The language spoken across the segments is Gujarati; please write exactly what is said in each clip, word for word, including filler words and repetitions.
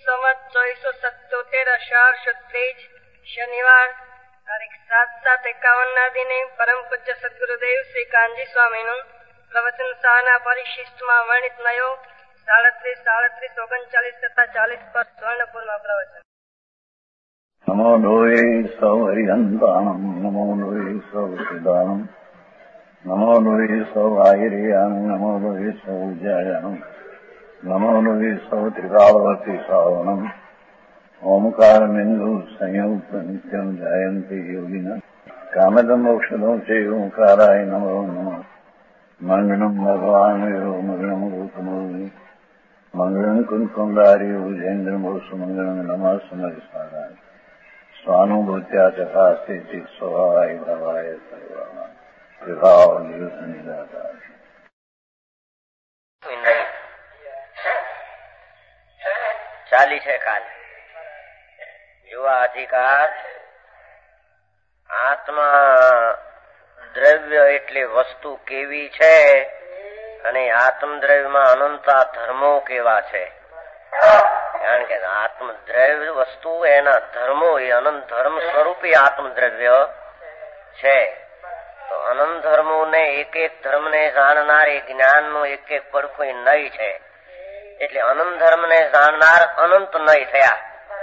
સંવત ચોવીસો સત્તોતેર અષાઢ શુદ્ધ ત્રીજ શનિવાર તારીખ સાત સાત એકાવન ના દિને પરમ પૂજ્ય સદગુરુદેવ શ્રી કાનજી સ્વામીનું પ્રવચન શાળાના પરિશિષ્ટમાં વર્ણિત નયો સાડત્રીસ સાડત્રીસ ઓગણચાલીસ તથા ચાલીસ પર સ્વર્ણપુરમાં પ્રવચન. નમો લોહે સૌ હરિહંતાણમ નમો લોહે સૌ સિદાનમ નમો લોહે સૌ આયર્યાન નમો લોહે સૌ જયાનમ નમો લોહે સૌ ત્રિકાવતી સાવનમ ઓમકાર બિંદુ સંયુક્ત નિત્યમ જયંતિ યોગિના કામદમ મોક્ષદો છે ઓંકારાય નમો નમઃ. મંગળમ ભગવાન મંગળમ રૂપમોહિ મંગળમ કુંકુંડારી ઉજેન્દ્રમો સુમંગળમ નમઃ સમર્થાય સ્વાનુભૂત્યા ચકાસ્તે સ્વભાવાય ભવાય સર્વમાં વિભાવ નિવૃત્ત નિરાકાર. ચાલી છે કાલ યુવા અધિકાર. આત્મા દ્રવ્ય એટલે વસ્તુ કેવી છે અને આત્મદ્રવ્યમાં અનંતા ધર્મો કેવા છે. કારણ કે આત્મદ્રવ્ય વસ્તુ એના ધર્મો એ અનંત ધર્મ સ્વરૂપી આત્મદ્રવ્ય છે. તો અનંત ધર્મો ને એક એક ધર્મ ને જાણનાર એ જ્ઞાન નું એક એક પડખું નય છે. એટલે અનંત ધર્મ ને જાણનાર અનંત નય થયા.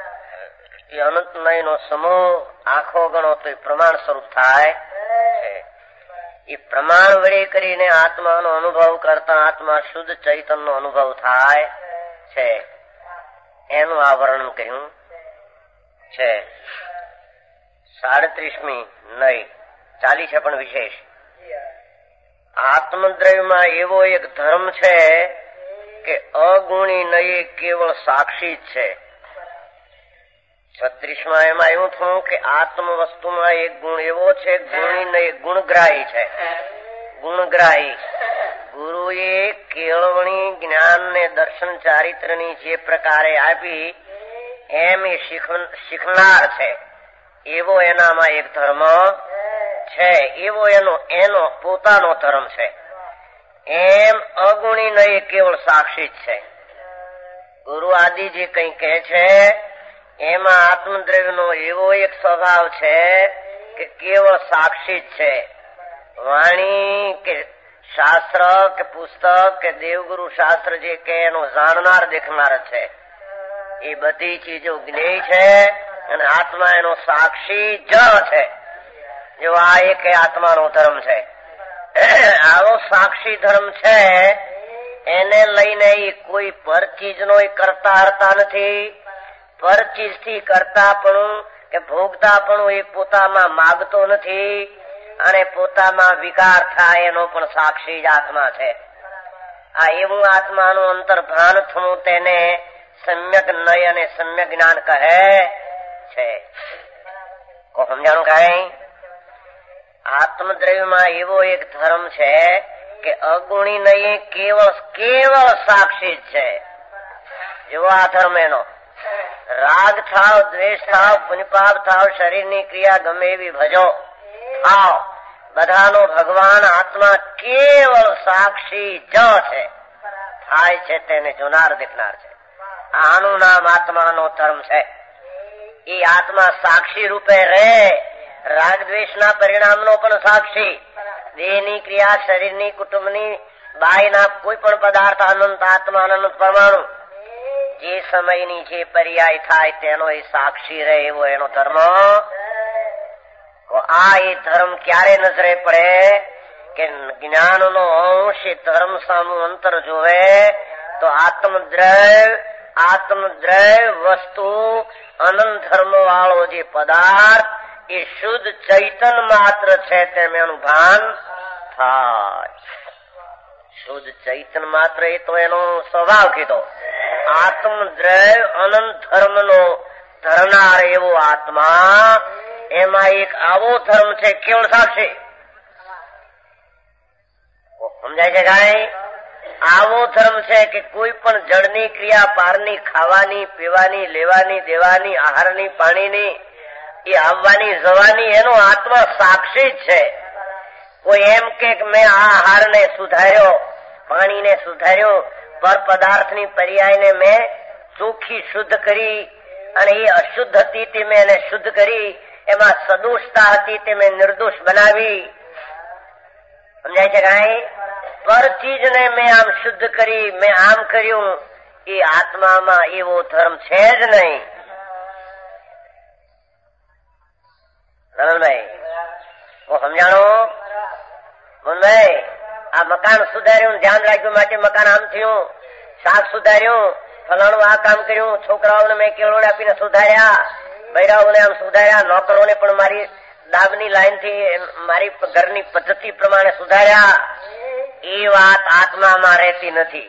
એ અનંત નય નો સમૂહ આખો ગણો તો એ પ્રમાણ સ્વરૂપ થાય છે. એ પ્રમાણ વડે કરીને આત્માનો અનુભવ કરતા આત્મા શુદ્ધ ચૈતન્ય નો અનુભવ થાય છે. એનું આ વર્ણન કહ્યું છે. સાડત્રીસમી નય ચાલી છે પણ વિશેષ. આત્મદ્રવ્યમાં એવો એક ધર્મ છે કે અગુણી નય કેવળ સાક્ષી જ છે. છત્રીસમાં એમાં એવું થયું કે આત્મ વસ્તુમાં એક ગુણ એવો છે ગુણી નય ગુણગ્રાહી છે. ગુણગ્રાહી ગુરુએ કેળવણી જ્ઞાન ને દર્શન ચારિત્ર ની જે પ્રકારે આપી એમ એ શીખનાર છે. એવો એનામાં એક ધર્મ છે. એવો એનો એનો પોતાનો ધર્મ છે. એમ અગુણી નય કેવળ સાક્ષી જ છે. ગુરુ આદિ જે કઈ કહે છે એમાં આત્મદ્રવ્ય નો એવો એક સ્વભાવ છે કે કેવળ સાક્ષી જ છે. વાણી કે શાસ્ત્ર કે પુસ્તક કે દેવગુરુ શાસ્ત્ર જે કે એનો જાણનાર દેખનાર છે. એ બધી ચીજો જ્ઞેય છે અને આત્મા એનો સાક્ષી જ છે. જો આ એક આત્માનો ધર્મ છે. આવો સાક્ષી ધર્મ છે એને લઈને એ કોઈ પર ચીજ નો કરતા હરતા નથી. પર ચીજ થી કરતા પણ કે ભોગતા પણ એ પોતામાં માગતો નથી અને પોતામાં વિકાર થાય એનો પણ સાક્ષી જ આત્મા છે. આ એવું આત્માનું અંતર્ભાન થવું તેને સમ્યક નય અને સમ્યક જ્ઞાન કહે છે. સમજાણું કઈ? આત્મદ્રવ્યમાં એવો એક ધર્મ છે કે અગુણી નય કેવળ કેવળ સાક્ષી જ છે. જેવો આ ધર્મ એનો રાગ થાવ દ્વેષ થાવ પુનિપાપ થાવ શરીરની ક્રિયા ગમે એવી ભજો થાવ બધાનો ભગવાન આત્મા કેવળ સાક્ષી જ છે. થાય છે તેને જોનાર દેખનાર છે. આનું નામ આત્માનો ધર્મ છે. એ આત્મા સાક્ષી રૂપે રહે. રાગ દ્વેષ ના પરિણામ નો પણ સાક્ષી. દેહની ક્રિયા શરીરની કુટુંબની બાયના કોઈ પણ પદાર્થ અનંત આત્મા અનંત પરમાણુ જે સમયની જે પર્યાય થાય તેનો એ સાક્ષી રહે એવો એનો ધર્મ. આ એ ધર્મ ક્યારે નજરે પડે કે જ્ઞાન નો અંશ એ ધર્મ સામું અંતર જોવે તો આત્મદ્રવ્ય આત્મદ્રવ્ય વસ્તુ અનંત ધર્મ વાળો જે પદાર્થ એ શુદ્ધ ચૈતન માત્ર છે તેમ એનું ભાન થાય. શુદ્ધ ચૈતન માત્ર એ તો એનો સ્વભાવ કીધો. આત્મદ્રવ્ય અનંત ધર્મ નો ધરનાર એવો આત્મા એમાં એક આવો ધર્મ છે કેવળ સાક્ષી. સમજાય છે કઈ? આવો ધર્મ છે કે કોઈ પણ જળની ક્રિયા પારની ખાવાની પીવાની લેવાની દેવાની આહારની પાણીની એ આવવાની જવાની એનો આત્મા સાક્ષી જ છે. કોઈ એમ કે મેં આ આહારને સુધાર્યો પાણીને સુધાર્યો પર પદાર્થની પર્યાયને મેં ચોખ્ખી શુદ્ધ કરી અને એ અશુદ્ધ હતી તે મેં એને શુદ્ધ કરી, એમાં સદોષતા હતી તે મેં નિર્દોષ બનાવી. સમજાય છે કાંઈ? પર ચીજને મેં આમ શુદ્ધ કરી, મેં આમ કર્યું, એ આત્મામાં એવો ધર્મ છે જ નહીં. રમણભાઈ હું સમજાણો? મોહનભાઈ આ મકાન સુધાર્યું, ધ્યાન રાખ્યું માટે મકાન આમ થયું, શાક સુધાર્યું, ફલાણું આ કામ કર્યું, છોકરાઓને મેં કેળવણ આપીને સુધાર્યા, બૈરાઓને આમ સુધાર્યા, નોકરોને પણ મારી દાબની લાઈન થી મારી ઘરની પદ્ધતિ પ્રમાણે સુધાર્યા. એ વાત આત્મામાં રહેતી નથી.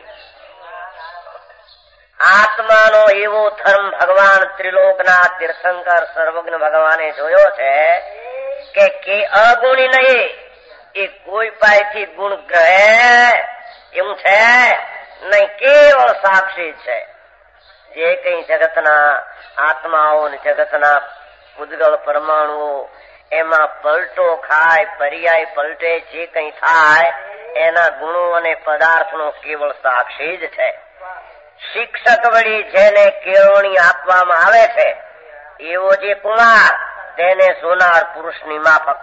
આત્માનો એવો ધર્મ ભગવાન ત્રિલોકના તીર્થંકર સર્વજ્ઞ ભગવાને જોયો છે કે કે અગુણી નહીં, એ કોઈ પાસેથી ગુણ ગ્રહે એવું છે નહીં, કેવળ સાક્ષી છે. જે કઈ જગતના આત્માઓ ને જગતના ઉદ્ગળ પરમાણુઓ એમાં પલટો ખાય, પર્યાય પલટે, જે કઈ થાય એના ગુણો અને પદાર્થનો કેવળ સાક્ષી જ છે. શિક્ષક વળી જેને કેળવણી આપવામાં આવે છે એવો જે કુમાર તેને સોનાર પુરુષની માફક.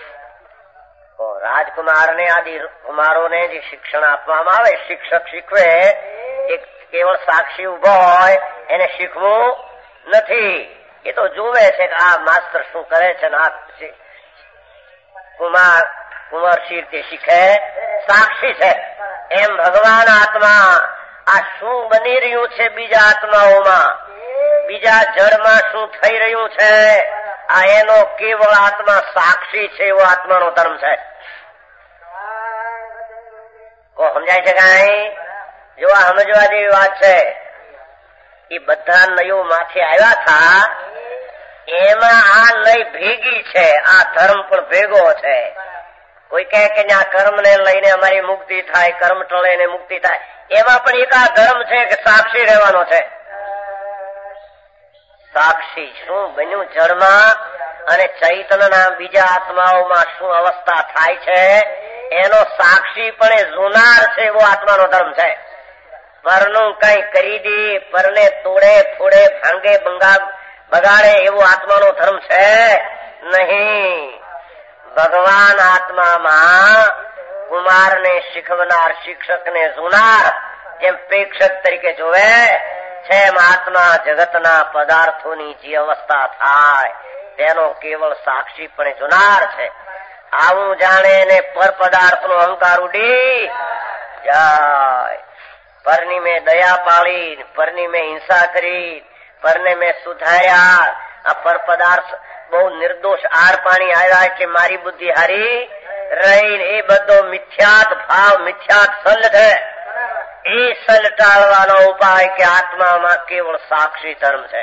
રાજકુમાર ને આદિ કુમારોને જે શિક્ષણ આપવામાં આવે, શિક્ષક શીખવે, એક કેવળ સાક્ષી ઉભો હોય એને શીખવું નથી. એ તો જોવે છે કે આ માસ્ટર શું કરે છે, આ કુમાર કુમાર શી રીતે શીખે, સાક્ષી છે. એમ ભગવાન આત્મા આ શું બની રહ્યું છે બીજા આત્માઓમાં, બીજા જળમાં શું થઈ રહ્યું છે, આ એનો કેવળ આત્મા સાક્ષી છે. એવો આત્માનો ધર્મ છે. સમજાય છે કાંઈ? જો આ સમજવા જેવી વાત છે. એ બધા નયો માથે આવ્યા હતા, એમાં આ નઈ ભેગી છે, આ ધર્મ પણ ભેગો છે. કોઈ કહે કે આ કર્મ ને લઈને અમારી મુક્તિ થાય, કર્મ ટળે ને મુક્તિ થાય, એમાં પણ એક આ ધર્મ છે કે સાક્ષી રહેવાનો છે. સાક્ષી શું બન્યું જળમાં અને ચૈતન્યના બીજા આત્માઓમાં શું અવસ્થા થાય છે એનો સાક્ષી પણ એ જોનાર છે. એવો આત્માનો ધર્મ છે. પરનું કઈ કરી દે, પરને તોડે ફોડે ભાંગે બગાડે એવો આત્માનો ધર્મ છે નહીં. ભગવાન આત્મામાં કુમારને શીખવનાર, શિક્ષકને જોનાર જેમ પ્રેક્ષક તરીકે જોવે છે, એમ આત્મા જગતના પદાર્થોની જે અવસ્થા થાય તેનો કેવળ સાક્ષી પણ જોનાર છે. આવું જાણે ને પર પદાર્થનો અહંકાર ઉડી જાય. પરની મેં દયા પાળી, પરની મેં હિંસા કરી, પરને મેં સુધાર્યા. આ પર પદાર્થ બહુ નિર્દોષ આર પાણી આવ્યા કે મારી બુદ્ધિ હારી રહી, એ બધો મિથ્યાત ભાવ, મિથ્યાત સલ છે. એ સલ ટાળવાનો ઉપાય કે આત્મામાં કેવળ સાક્ષી ધર્મ છે.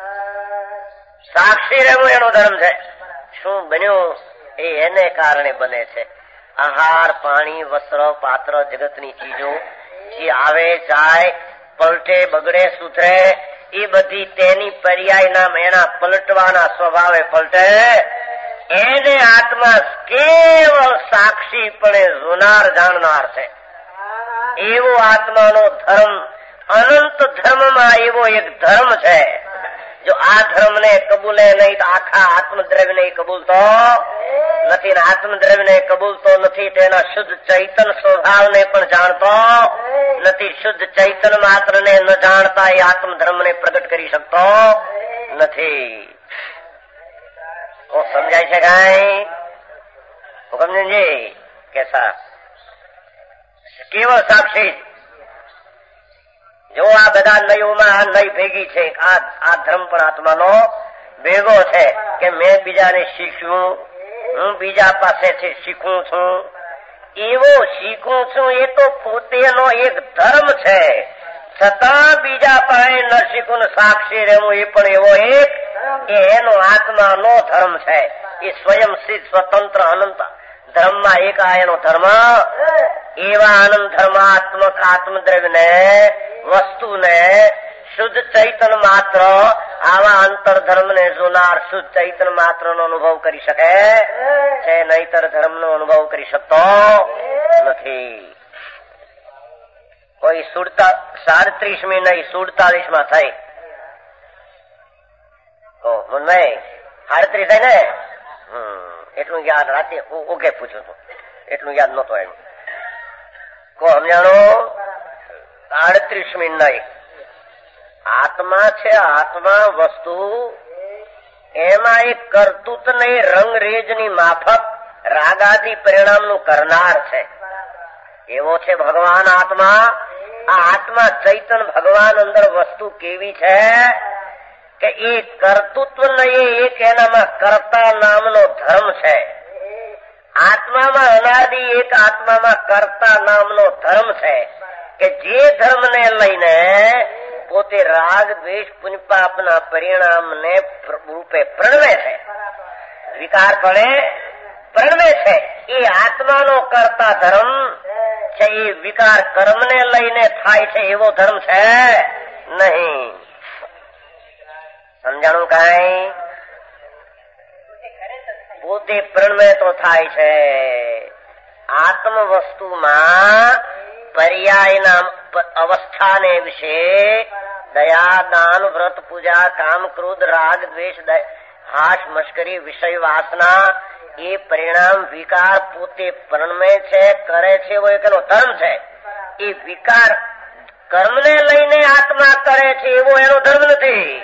સાક્ષી રહેવું એનો ધર્મ છે. શું બન્યું એ એને કારણે બને છે. આહાર, પાણી, વસ્ત્ર, પાત્ર, જગતની ચીજો જે આવે જાય, પલટે, બગડે, સુધરે, એ બધી તેની પર્યાય નામ એના પલટવાના સ્વભાવે પલટે. એને આત્મા કેવળ સાક્ષી પણ જોનાર, જાણનાર છે. એવો આત્માનો ધર્મ અનંત ધર્મમાં એવો એક ધર્મ છે. જો આ ધર્મ ને કબૂલે નહીં તો આખા આત્મદ્રવ્ય ને કબૂલતો નથી, આત્મદ્રવ્ય ને કબૂલતો નથી, તેના શુદ્ધ ચૈતન સ્વભાવ ને પણ જાણતો નથી. શુદ્ધ ચૈતન માત્ર ને ન જાણતા એ આત્મધર્મ ને પ્રગટ કરી શકતો નથી. સમજાય છે કઈ? હુકમજી કેસા કેવળ સાક્ષી. જો આ બધા નયોમાં આ નઈ ભેગી છે, આ આ ધર્મ પણ આત્માનો ભેગો છે કે મેં બીજાને શીખ્યું, હું બીજા પાસેથી શીખું છું. એવો શીખું છું એ તો પોતેનો એક ધર્મ છે, છતાં બીજા પાસે ન શીખું ને સાક્ષી રહેવું એ પણ એવો એક એનો આત્માનો ધર્મ છે. એ સ્વયં સિદ્ધ સ્વતંત્ર અનંત ધર્મમાં એક આ એનો ધર્મ. એવા આનંદ ધર્માત્મક આત્મદ્રવ્ય ને, વસ્તુને શુદ્ધ ચૈતન માત્ર આવા અંતર ધર્મ ને જોનાર શુદ્ધ ચૈતન માત્ર નો અનુભવ કરી શકે છે, નહીતર ધર્મ નો અનુભવ કરી શકતો નથી. કોઈ સુડતા સાડત્રીસમી નહીં સુડતાલીસ માં થઈ મનભાઈ સાડત્રીસ થાય ને હમ એટલું યાદ રાતે ઓકે પૂછ્યું હતું એટલું યાદ નતો એમ કો સમજાણો સાડત્રીસમી નહીં આત્મા છે આત્મા વસ્તુ એમાં એક કરતૂત નહીં રંગ રેજ ની માફક રાગાદી પરિણામ નું કરનાર છે એવો છે ભગવાન આત્મા. આ આત્મા ચૈતન ભગવાન અંદર વસ્તુ કેવી છે કે એ કર્તૃત્વ નહીં એક એનામાં કર્તા નામનો ધર્મ છે. આત્મામાં અનાદિ એક આત્મામાં કર્તા નામનો ધર્મ છે કે જે ધર્મને લઈને પોતે રાગ દ્વેષ પુણ્યપાપના પરિણામને રૂપે પ્રણવે છે વિકાર પડે પ્રણવે છે એ આત્માનો કર્તા ધર્મ છે. એ વિકાર કર્મને લઈને થાય છે એવો ધર્મ છે નહીં. સમજાણું કઈ પોતે પ્રણવે તો થાય છે. આત્મ વસ્તુમાં પર્યાયના અવસ્થાને વિશે દયા દાન વ્રત પૂજા કામ ક્રોધ રાગ દ્વેષ હાશ મશ્કરી વિષય વાસના એ પરિણામ વિકાર પોતે પ્રણમે છે કરે છે એવો એક એનો ધર્મ છે. એ વિકાર કર્મને લઈને આત્મા કરે છે એવો એનો ધર્મ નથી.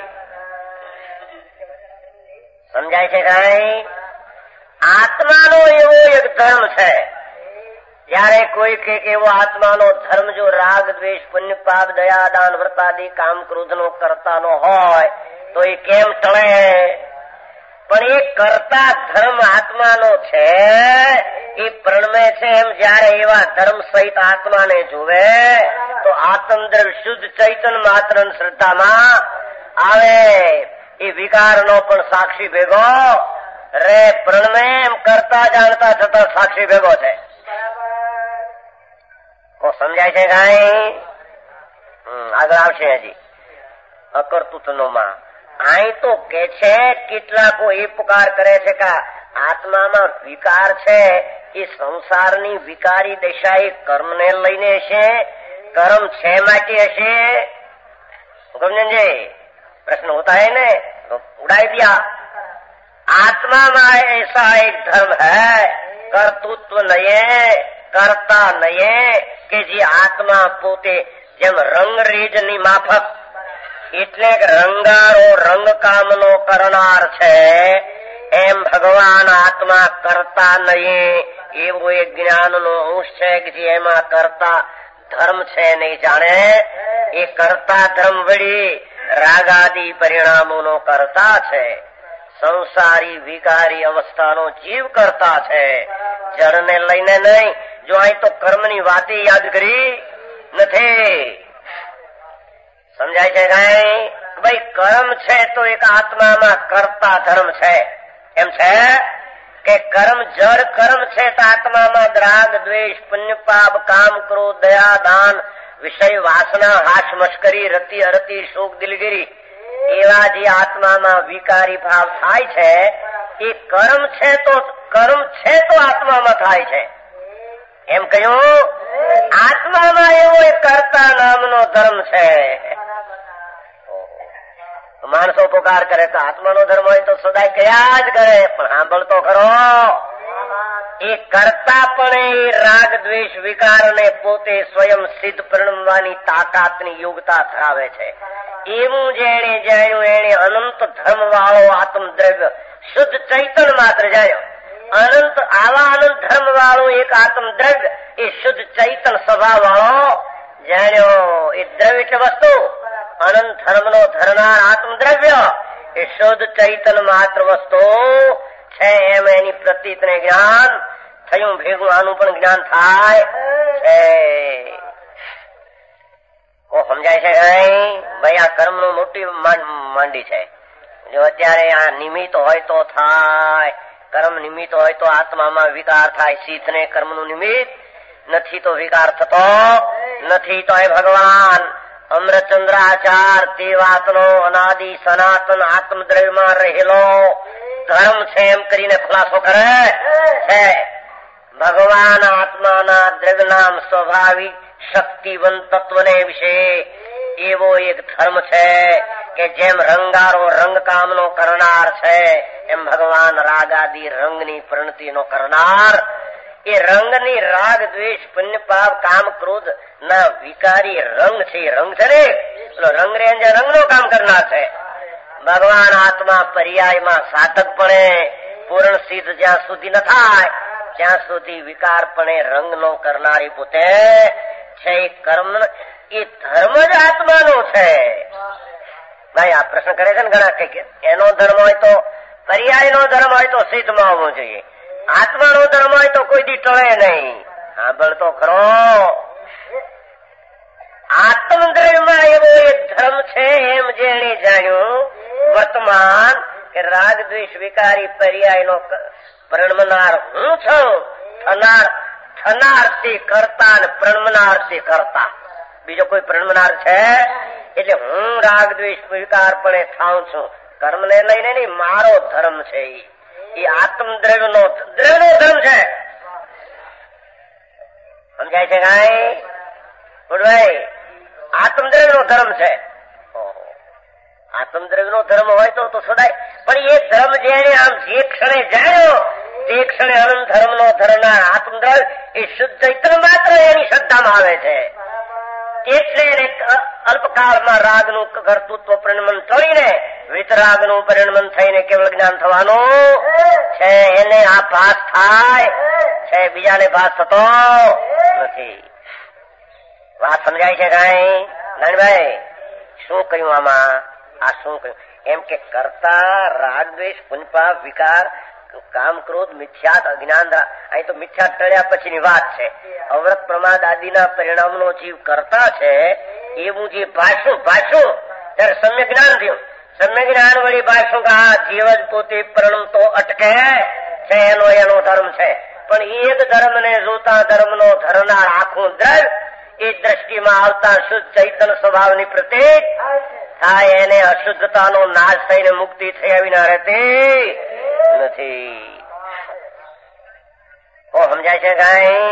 સમજાય છે કઈ? આત્માનો એવો એક ધર્મ છે. જયારે કોઈ કે એવો આત્માનો ધર્મ જો રાગ દ્વેષ પુણ્ય પાપ દયા દાન વ્રતાદિ કામ ક્રોધ નો કરતા નો હોય તો એ કેમ ટળે? પણ એ કરતા ધર્મ આત્માનો છે એ પ્રણમે છે એમ જયારે એવા ધર્મ સહિત આત્માને જોવે તો આત્મદ્રવ્ય શુદ્ધ ચૈતન માત્ર શ્રદ્ધામાં આવે. એ વિકારનો પણ સાક્ષી ભેગો રે પ્રણમે એમ કરતા જાણતા છતાં સાક્ષી ભેગો છે. કો સમજાય છે કઈ? આગળ આવશે હજી અકર્તૃત્વ માં. અહીં તો કે છે કેટલાકો એ પુકાર કરે છે કે આત્મામાં વિકાર છે એ સંસારની વિકારી દશા એ કર્મને લઈને હશે. કર્મ છે માટે હશે. ગમનજી प्रश्न होता है ना तो उड़ाई दिया. आत्मा में ऐसा एक धर्म है कर्तृत्व नहीं करता नहीं કે જે આત્મા પોતે જેમ રંગ રેજ ની માફક એટલે રંગારો રંગ કામનો કરનાર છે એમ ભગવાન આત્મા કરતા નહીં એવું એક જ્ઞાનનો અંશ છે કે જે એમાં કરતા ધર્મ છે નહીં જાણે. એ કરતા ધર્મ વળી રાગાદી પરિણામોનો કરતા છે. સંસારી વિકારી અવસ્થાનો જીવ કરતા છે જળને લઈને નહીં. જો અહીં તો કર્મની વાતે યાદ કરી નથી. સમજાય છે કઈ? ભાઈ કર્મ છે તો એક આત્મામાં કરતા ધર્મ છે એમ છે કે કર્મ જળ કર્મ છે તો આત્મામાં રાગ દ્વેષ પુણ્ય પાપ કામ ક્રોધ દયા દાન વિષય વાસના હાશ મશ્કરી રતિ અરતિ શોક દિલગીરી એવા જે આત્મામાં વિકારી ભાવ થાય છે એ કર્મ છે તો કર્મ છે તો આત્મામાં થાય છે એમ કહ્યું. આત્મામાં એવો એક કર્તા નામનો ધર્મ છે. માણસો પોકાર કરે તો આત્માનો ધર્મ હોય તો સદાય કયા જ કરે પણ સાંભળતો ખરો. એ કરતા પણ એ રાગ દ્વેષ વિકારને પોતે સ્વયં સિદ્ધ પ્રણવવાની તાકાતની યોગ્યતા ધરાવે છે. એવું જેણે જાણ્યું એને અનંત ધર્મ વાળો આત્મદ્રવ્ય શુદ્ધ ચૈતન માત્ર જાણ્યો. અનંત આવા અનંત ધર્મ વાળો એક આત્મદ્રવ્ય એ શુદ્ધ ચૈતન સ્વભાવ વાળો જાણ્યો. એ દ્રવ્ય એટલે વસ્તુ અનંત ધર્મનો ધરનાર આત્મદ્રવ્ય એ શુદ્ધ ચૈતન માત્ર વસ્તુ છે એમ એની પ્રતીતને જ્ઞાન થયું ભેગું આનું પણ જ્ઞાન થાય છે. ઓ સમજાય છે કઈ? ભાઈ આ કર્મ નું મોટી માંડી છે. જો અત્યારે આ નિમિત્ત હોય તો થાય, કર્મ નિમિત્ત હોય તો આત્મામાં વિકાર થાય. શીત ને કર્મ નું નિમિત્ત નથી તો વિકાર થતો નથી. તો એ ભગવાન અમરચંદ્રાચાર તે વાતનો અનાદિ સનાતન આત્મદ્રવ્યમાં રહેલો ધર્મ છે એમ કરીને ખુલાસો કરે છે. ભગવાન આત્માના દ્રવ્ય નામ સ્વાભાવિક શક્તિવંત તત્વને વિશે એવો એક ધર્મ છે કે જેમ રંગારો રંગકામનો કરનાર છે એમ ભગવાન રાગાદી રંગની પ્રણતિનો કરનાર. એ રંગની રાગ દ્વેષ પુણ્ય પાપ કામ ક્રોધ ના વિકારી રંગ છે. રંગ છે ને રંગ રેન્જ રંગનો કામ કરનાર છે. ભગવાન આત્મા પર્યાયમાં સાધકપણે પૂર્ણ સિદ્ધ જ્યાં સુધી ન થાય ત્યાં સુધી વિકારપણે રંગનો કરનારી પોતે છે. એ કર્મ એ ધર્મ જ આત્માનો છે. ભાઈ આ પ્રશ્ન કરે છે ને ઘણા કઈ કે એનો ધર્મ હોય તો પર્યાયનો ધર્મ હોય તો સિદ્ધમાં આવવો જોઈએ, આત્માનો ધર્મ હોય તો કોઈ દી ટળે નહીં. સાંભળ તો ખરો. આત્મદ્રવ્યમાં એવો એક ધર્મ છે એમ જેણે જાણ્યું વર્તમાન કે રાગ દ્વેષ વિકારી પર્યાયનો પ્રણમનાર હું છું. થનાર થનાર તે કરતા ને પ્રણમનાર તે કરતા. બીજો કોઈ પ્રણમનાર છે? એટલે હું રાગ દ્વેષ વિકારપણે થાઉં છું. કર્મને લઈને નહીં, મારો ધર્મ છે. એ આત્મદ્રવ્યનો દ્રવ્યનો ધર્મ છે. સમજાય છે કાંઈ? ભાઈ આત્મદ્રવ્યનો ધર્મ છે. આત્મદ્રવ્યનો ધર્મ હોય તો તો સદાય. પણ એ ધર્મ જેને આમ જે ક્ષણે જાણ્યો તે ક્ષણે અનંત ધર્મનો ધરનાર આત્મદ્રવ્ય એ શુદ્ધ ચૈતન્ય માત્ર એની શ્રદ્ધામાં આવે છે. એટલે એને અલ્પકાળમાં રાગનું કર્તૃત્વ પરિણમન થઈને વિતરાગનું પરિણમન થઈને કેવળ જ્ઞાન થવાનું છે. એને આ ભાસ થાય છે, બીજાને ભાસ થતો નથી. વાત સમજાય છે કાંઈ? નાનભાઈ શું કહ્યું આમાં? આ શું કહ્યું? એમ કે કરતા રાગ દ્વેષ પુનપાપ વિકાર કામ ક્રોધ મિથ્યાત અજ્ઞાન અહીં તો મિથ્યાત ટળ્યા પછીની વાત છે. અવ્રત પ્રમાદ આદિના પરિણામનો જીવ કરતા છે એવું જે ભાષ્યું ભાષ્યું ત્યારે સમ્યક જ્ઞાન થયું. સમ્યક જ્ઞાન વળી ભાષ્યું કે આ જીવ જ પોતે પરિણમતો અટકે છે એનો એનો ધર્મ છે. પણ એક ધર્મ ને જોતા ધર્મનો ધરનાર આખું દ્રવ્ય એ દ્રષ્ટિમાં આવતા શુદ્ધ ચૈતન્ય સ્વભાવની પ્રતીક થાય. એને અશુદ્ધતાનો નાશ થઈને મુક્તિ થયા વિના રહેતી નથી. ઓ સમજાય છે કાંઈ?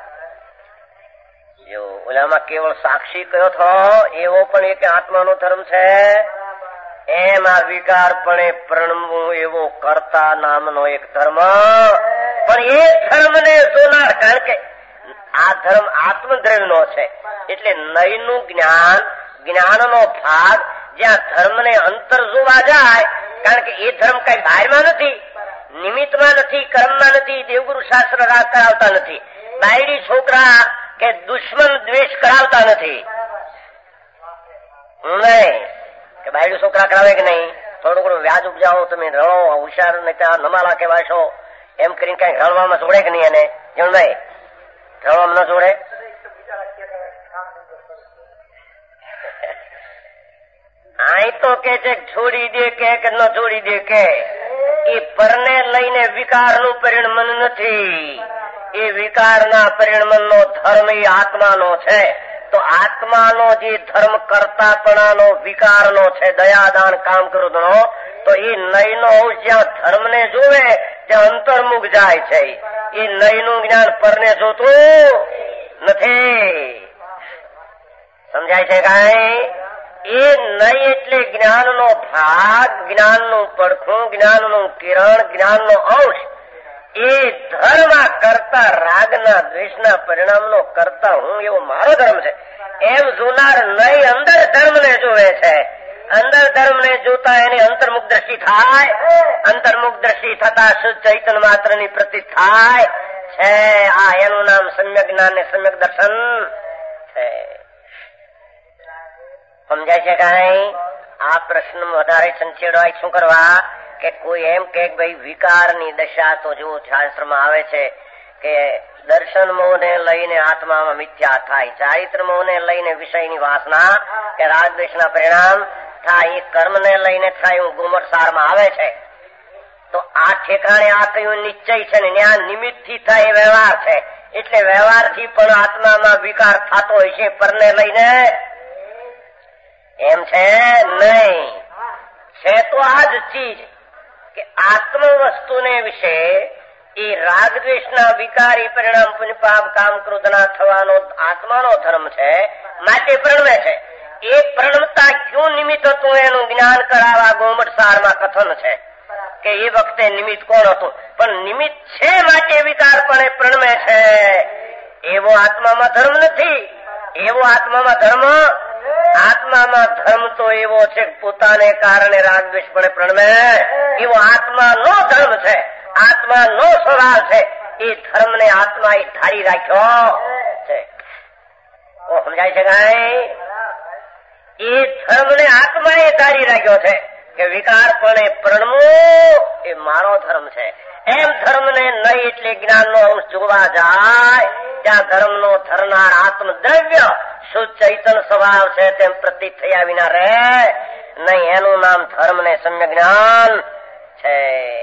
જો ઓલામાં કેવળ સાક્ષી કયો થો એવો પણ એક આત્માનો ધર્મ છે. એમ આ વિકારપણે પ્રણમવું એવો કરતા નામનો એક ધર્મ. પણ એ ધર્મને જોનાર, કારણ કે આ ધર્મ આત્મદ્રવ્યનો છે એટલે નયનું જ્ઞાન જ્ઞાનનો ભાગ જ્યાં ધર્મને અંતર જોવા જાય. કારણ કે એ ધર્મ કઈ બહારમાં નથી, નિમિત્તમાં નથી, કર્મમાં નથી, દેવગુરુ શાસ્ત્ર રાગ કરાવતા નથી, બાયડી છોકરા કે દુશ્મન દ્વેષ કરાવતા નથી. નહીં કે બાયડી છોકરા કરાવે કે નહીં, થોડું ઘણું વ્યાજ ઉપજાવો, તમે રડો, હોશિયાર ને ત્યાં નમાલા કેવા છો એમ કરીને કઈ રડવામાં જોડે કે નહીં? એને જણભાઈ રડવામાં ન જોડે? અહીં તો કે છે છોડી દે કે ન છોડી દે કે એ પરને લઈને વિકારનું પરિણમન નથી. એ વિકારના પરિણમનનો ધર્મ એ આત્માનો છે. તો આત્માનો જે ધર્મ કરતાપણાનો વિકારનો છે, દયાદાન કામ ક્રોધનો, તો એ નયનો અંશ જ્યાં ધર્મને જોવે ત્યાં અંતર્મુખ જાય છે. એ નયનું જ્ઞાન પરને જોતું નથી. સમજાય છે કાંઈ? એ નય એટલે જ્ઞાનનો ભાગ, જ્ઞાનનું પડખું, જ્ઞાનનું કિરણ, જ્ઞાનનો અંશ. એ ધર્મ કરતા રાગના દ્વેષના પરિણામનો કરતા હું એવો મારો ધર્મ છે એમ જોનાર નય અંદર ધર્મને જોવે છે. અંદર ધર્મને જોતા એની અંતર્મુખ દ્રષ્ટિ થાય. અંતર્મુખ દ્રષ્ટિ થતા શુદ્ધ ચૈતન્ય માત્રની પ્રતિ થાય છે. આ એનું નામ સમ્યક જ્ઞાન ને સમ્યક દર્શન છે. સમજાય છે કાંઈ? આ પ્રશ્ન વધારે સંચેડવાય શું કરવા કે કોઈ એમ કે ભાઈ વિકારની દશા તો જો શાસ્ત્રમાં આવે છે કે દર્શન મોહને લઈને આત્મામાં મિથ્યા થાય, ચારિત્ર મોહને લઈને વિષયની વાસના કે રાગ દ્વેષના પરિણામ થાય, એ કર્મને લઈને થાય એવું ગુમર સારમાં આવે છે. તો આ ઠેકાણે આ કયું નિશ્ચય છે ને ત્યાં નિમિત્ત થી થાય એ વ્યવહાર છે. એટલે વ્યવહારથી પણ આત્મામાં વિકાર થતો હોય છે પરને લઈને એમ છે નહીં. છે તો આ જ ચીજ કે આત્મ વસ્તુને વિશે એ રાગદ્વેષના વિકારી પરિણામ પુણ્ય પાપ કામ ક્રોધના થવાનો આત્માનો ધર્મ છે, માટે પ્રણમે છે. એ પ્રણમતા ક્યું નિમિત્ત હતું એનું જ્ઞાન કરાવવા ગોમટ સારમાં કથન છે કે એ વખતે નિમિત્ત કોણ હતું. પણ નિમિત્ત છે માટે વિકારપણે પ્રણમે છે. એવો આત્મામાં ધર્મ નથી. એવો આત્મામાં ધર્મ આત્મામાં ધર્મ તો એવો છે પોતાને કારણે રાગદ્વેષપણે પ્રણમે. એવો આત્માનો ધર્મ છે, આત્માનો સ્વભાવ છે. એ ધર્મને આત્મા એ ધારી રાખ્યો છે. સમજાય છે કાંઈ? એ ધર્મને આત્માએ ધારી રાખ્યો છે કે વિકારપણે પ્રણમવું એ મારો ધર્મ છે. એમ ધર્મને નહીં એટલે જ્ઞાનનો અંશ જોવા જાય ત્યાં ધર્મનો ધરનાર આત્મદ્રવ્ય શુદ્ધ ચૈતન સ્વભાવ છે તેમ પ્રતીત થયા વિના રહે નહીં. એનું નામ ધર્મ ને સમ્યક જ્ઞાન છે.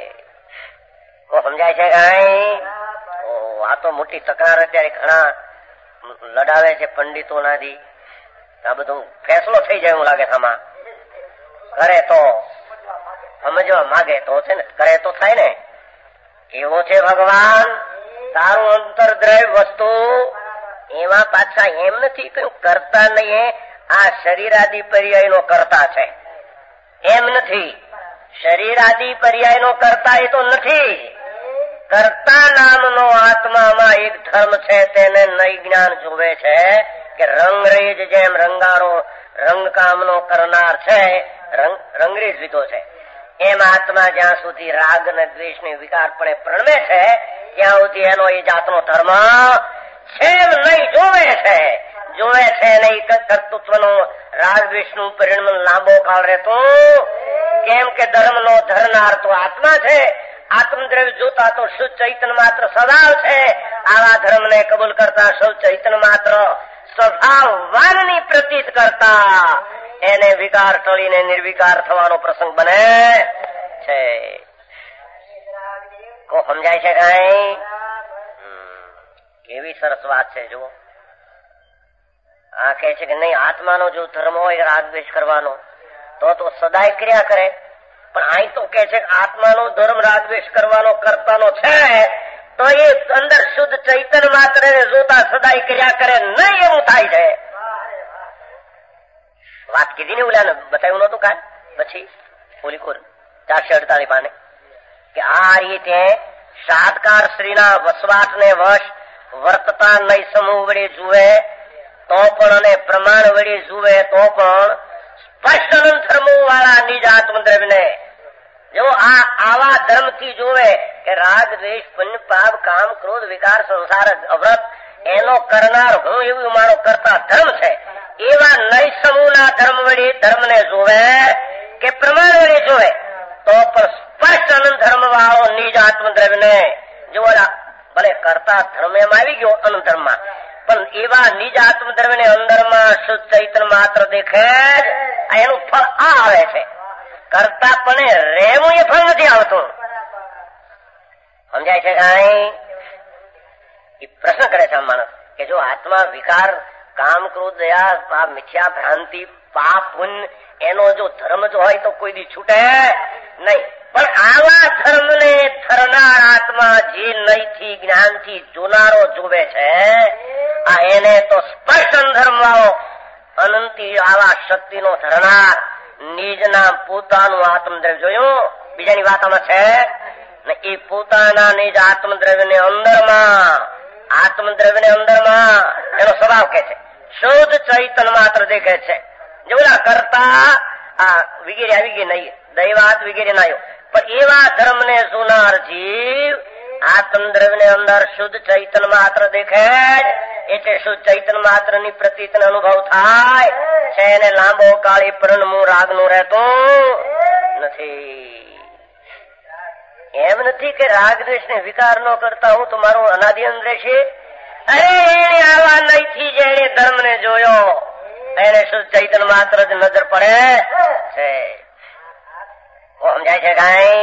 સમજાય છે કઈ? આ તો મોટી તકરાર અત્યારે ઘણા લડાવે છે પંડિતો નાથી. આ બધું ફેસલો થઈ જાય એવું લાગે આમાં. કરે તો સમજવા માગે તો છે ને, કરે તો થાય ને. એવો છે ભગવાન તારું અંતરદ્રવ્ય વસ્તુ. એમાં પાછા એમ નથી કયું કરતા નહીં, આ શરીરાદિ પર્યાય નો કરતા છે એમ નથી. શરીરાદિ પર્યાય નો કરતા એ તો નથી. કર્તા નામનો આત્મામાં એક ધર્મ છે તેને નઈ જ્ઞાન જોવે છે કે રંગરેજ જેમ રંગારો રંગકામનો કરનાર છે, રંગરેજ લીધો છે. એમ આત્મા જ્યાં સુધી રાગ અને દ્વેષ ને વિકારપણે પ્રણમે છે ત્યાં સુધી એનો એ જાતનો ધર્મ છે નહીં જોવે છે. જોવે છે નહીં કર્તૃત્વનો રાગ દ્વેષ નું પરિણામ લાંબો કાળ રહેતો. કેમ કે ધર્મનો ધરનાર તો આત્મા છે. આત્મદ્રવ્ય જોતા તો શુદ્ધ ચૈતન માત્ર સ્વભાવ છે. આવા ધર્મને કબૂલ કરતા શુદ્ધ ચૈતન માત્ર સ્વભાવ વાનની પ્રતીત કરતા એને વિકાર ટળીને નિર્વિકાર થવાનો પ્રસંગ બને છે. કો સમજાય છે કઈ? કેવી સરસ વાત છે. જુઓ, આ કહે છે કે નહીં આત્માનો જો ધર્મ હોય રાગદ્વેષ કરવાનો તો તો સદાય ક્રિયા કરે. પણ અહીં તો કે છે આત્માનો ધર્મ રાગદ્વેષ કરવાનો કરતાનો છે તો એ અંદર શુદ્ધ ચૈતન માત્ર જોતા સદાય ક્રિયા કરે નહીં એવું થાય છે. વાત કીધી ને ઓલા બતાવ્યું નતું કાંઈ પછી ઓલી કોર ચારસો અડતાલીસ પાને કે આ રીતે સાતકાર શ્રીના વસવાટ ને વશ વર્તતા નઈ સમૂહ વડે જુએ તો પણ અને પ્રમાણ વડે જુએ તો પણ સ્પષ્ટ અનંત ધર્મો વાળા નિજ આત્મદ્રવ્યને જો આ આવા ધર્મથી જોવે કે રાગ દ્વેષ પુણ્ય પાપ કામ ક્રોધ વિકાર સંસાર અવ્રત એનો કરનાર હું એવું મારો કરતા ધર્મ છે. એવા નઈ સમૂહના ધર્મ વડે ધર્મને જોવે કે પ્રમાણ વડે જોવે તો પણ સ્પષ્ટ અનંત ધર્મ વાળો નિજ આત્મદ્રવ્યને જોવા ભલે કરતા ધર્મ એમ આવી ગયો અનંત ધર્મમાં પણ એવા નિજ આત્મદ્રવ્યને અંદરમાં શુદ્ધ ચૈતન માત્ર દેખે જ એનું ફળ આ આવે છે. કરતા પણ રહેવું એ ફળ નથી આવતું. સમજાય છે કઈ? એ પ્રશ્ન કરે છે માણસ કે જો આત્મા વિકાર કામ ક્રોધ દયા મિથ્યા ભ્રાંતિ પાપ પુણ્ય એનો જો ધર્મ જો હોય તો કોઈ દી છૂટે નહીં. પણ આવા ધર્મને થરનાર આત્મા જે નહીથી જ્ઞાનથી જોનારો જોવે છે આ એને તો સ્પષ્ટ ધર્મ વાળો અનંતી આવા શક્તિનો ધરનાર નિજના પોતાનું આત્મદ્રવ્ય જોયું. બીજાની વાત આમાં છે ને એ પોતાના નિજ આત્મદ્રવ્યને અંદરમાં આત્મદ્રવ્યને અંદરમાં એનો સ્વભાવ કે છે શુદ્ધ ચૈતન માત્ર દેખે છે. જેવડા કરતા આ વગેરે આવી ગઈ નહીં દૈવાત વગેરે ના આવ્યો પણ એવા ધર્મને જોનાર જીવ આત્મદ્રવ્યને અંદર શુદ્ધ ચૈતન માત્ર દેખે એટલે શુદ્ધ ચૈતન માત્ર ની પ્રતીત અનુભવ થાય છે. એને લાંબો કાળી પ્રણમું રાગ નું રહેતું નથી. એમ નથી કે રાગ દ્વેષ ને વિકાર નો કરતા હું તો મારો અનાદિ અંદરે છે. અરે એને આવા નહીથી જ એને ધર્મ ને જોયો એને શુદ્ધ ચૈતન માત્ર જ નજર પડે છે. સમજાય છે કઈ?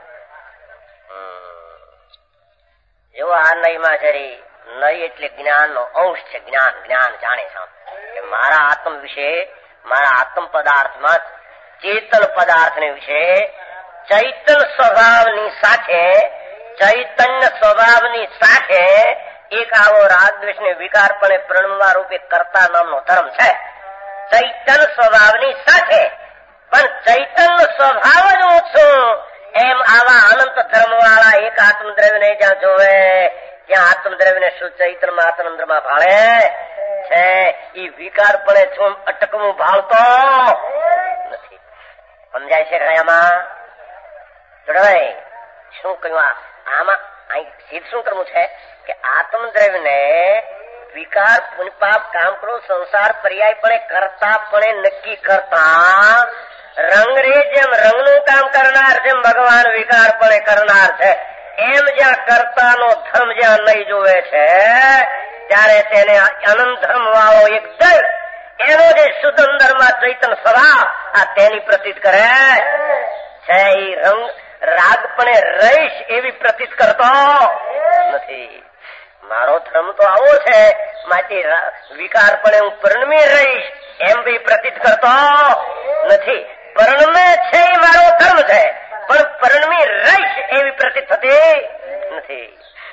એવો આ નઈ માં જરી નઈ એટલે જ્ઞાન નો અંશ છે. જ્ઞાન જ્ઞાન જાણે છે કે મારા આત્મ વિશે મારા આત્મ પદાર્થમાં ચેતન પદાર્થ ને વિશે ચૈતન સ્વભાવની સાથે ચૈતન્ય સ્વભાવની સાથે એક આવો રાગદ્વેષ ને વિકારપણે પ્રણમવા રૂપે કર્તા નામનો ધર્મ છે. ચૈતન્ય સ્વભાવની સાથે પણ ચૈતન્ય સ્વભાવ જ હું છું એમ આવા અનંત ધર્મ વાળા એક આત્મદ્રવ્ય ને જ્યાં જોવે ત્યાં આત્મદ્રવ્ય ને શું ચૈતન્ય આત્મદ્રમાં ભાળે છે. એ વિકારપણે છું અટકવું ભાવતો નથી. સમજાય છે આમાં જોડાય શું કહ્યું? આમાં અહીં સિદ્ધ શું કરવું છે કે આત્મદ્રવ્ય ને વિકાર પુનપાપ કામ કરો સંસાર પર્યાયપણે કરતા પણ નક્કી કરતા રંગ રે જેમ રંગનું કામ કરનાર જેમ ભગવાન વિકારપણે કરનાર છે એમ જ્યાં કર્તાનો ધર્મ જ્યાં નહીં જોવે છે ત્યારે તેને અનંત ધર્મ વાળો એક દળ એનો જે શુદ્ધ અંદરમાં ચૈતન સ્વભાવ આ તેની પ્રતીત કરે છે. એ રંગ રાગપણે રહીશ એવી પ્રતીત કરતો નથી. મારો ધર્મ તો આવો છે માટે વિકારપણે હું પરિણમી રહીશ એમ બી પ્રતીત કરતો નથી. પરિણમે છે એ મારો ધર્મ છે પણ પરિણમી રહીશ એવી પ્રતીત થતી નથી.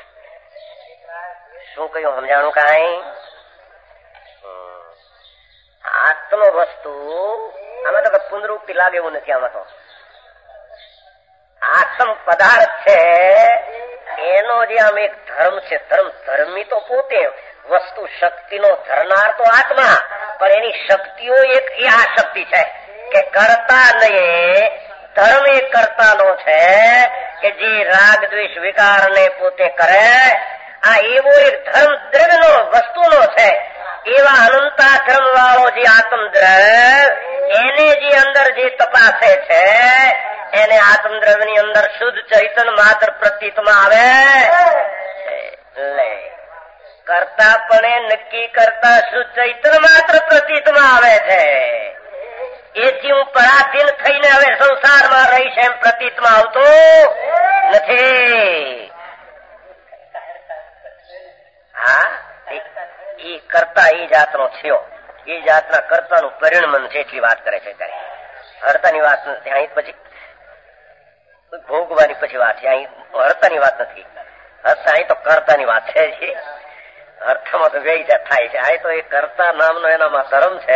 શું કહ્યું સમજાણું? કાંઈ આત્મ વસ્તુ આમાં તો પુનરુક્તિ લાગે એવું નથી. આમાં તો આત્મ પદાર્થ છે એનો જે આમ એક ધર્મ છે. ધર્મ ધર્મી તો પોતે વસ્તુ શક્તિનો ધરનાર તો આત્મા પણ એની શક્તિઓ એક એ આ શક્તિ છે કે કરતા નહીં ધર્મ એ કરતાનો છે કે જે રાગ દ્વેષ વિકાર ને પોતે કરે. આ એવો એક ધર્મ દ્રવ્યનો વસ્તુનો છે. એવા અનંતા ધર્મ વાળો જે આત્મદ્રવ્ય એને જે અંદર જે તપાસે છે એને આત્મદ્રવ્ય ની અંદર શુદ્ધ ચૈતન માત્ર પ્રતીતમાં આવે લે કરતા પણ નક્કી કરતા શુદ્ધ ચૈતન માત્ર પ્રતીતમાં આવે છે. એથી હું પરાધીન થઈને હવે સંસારમાં રહીશ એમ પ્રતીતમાં આવતો નથી. હા એ કરતા એ જાતનો થયો એ જાતના કર્તાનું પરિણમન છે એટલી વાત કરે છે. ત્યારે હરતાની વાત નથી. અહીં પછી ભોગવાની પછી વાત છે. અહીં હરતાની વાત નથી. હરતા અહીં તો કર્તાની વાત છે. અર્થમાં તો વ્યય થાય છે. અહીં તો એ કર્તા નામનો એનામાં ધર્મ છે.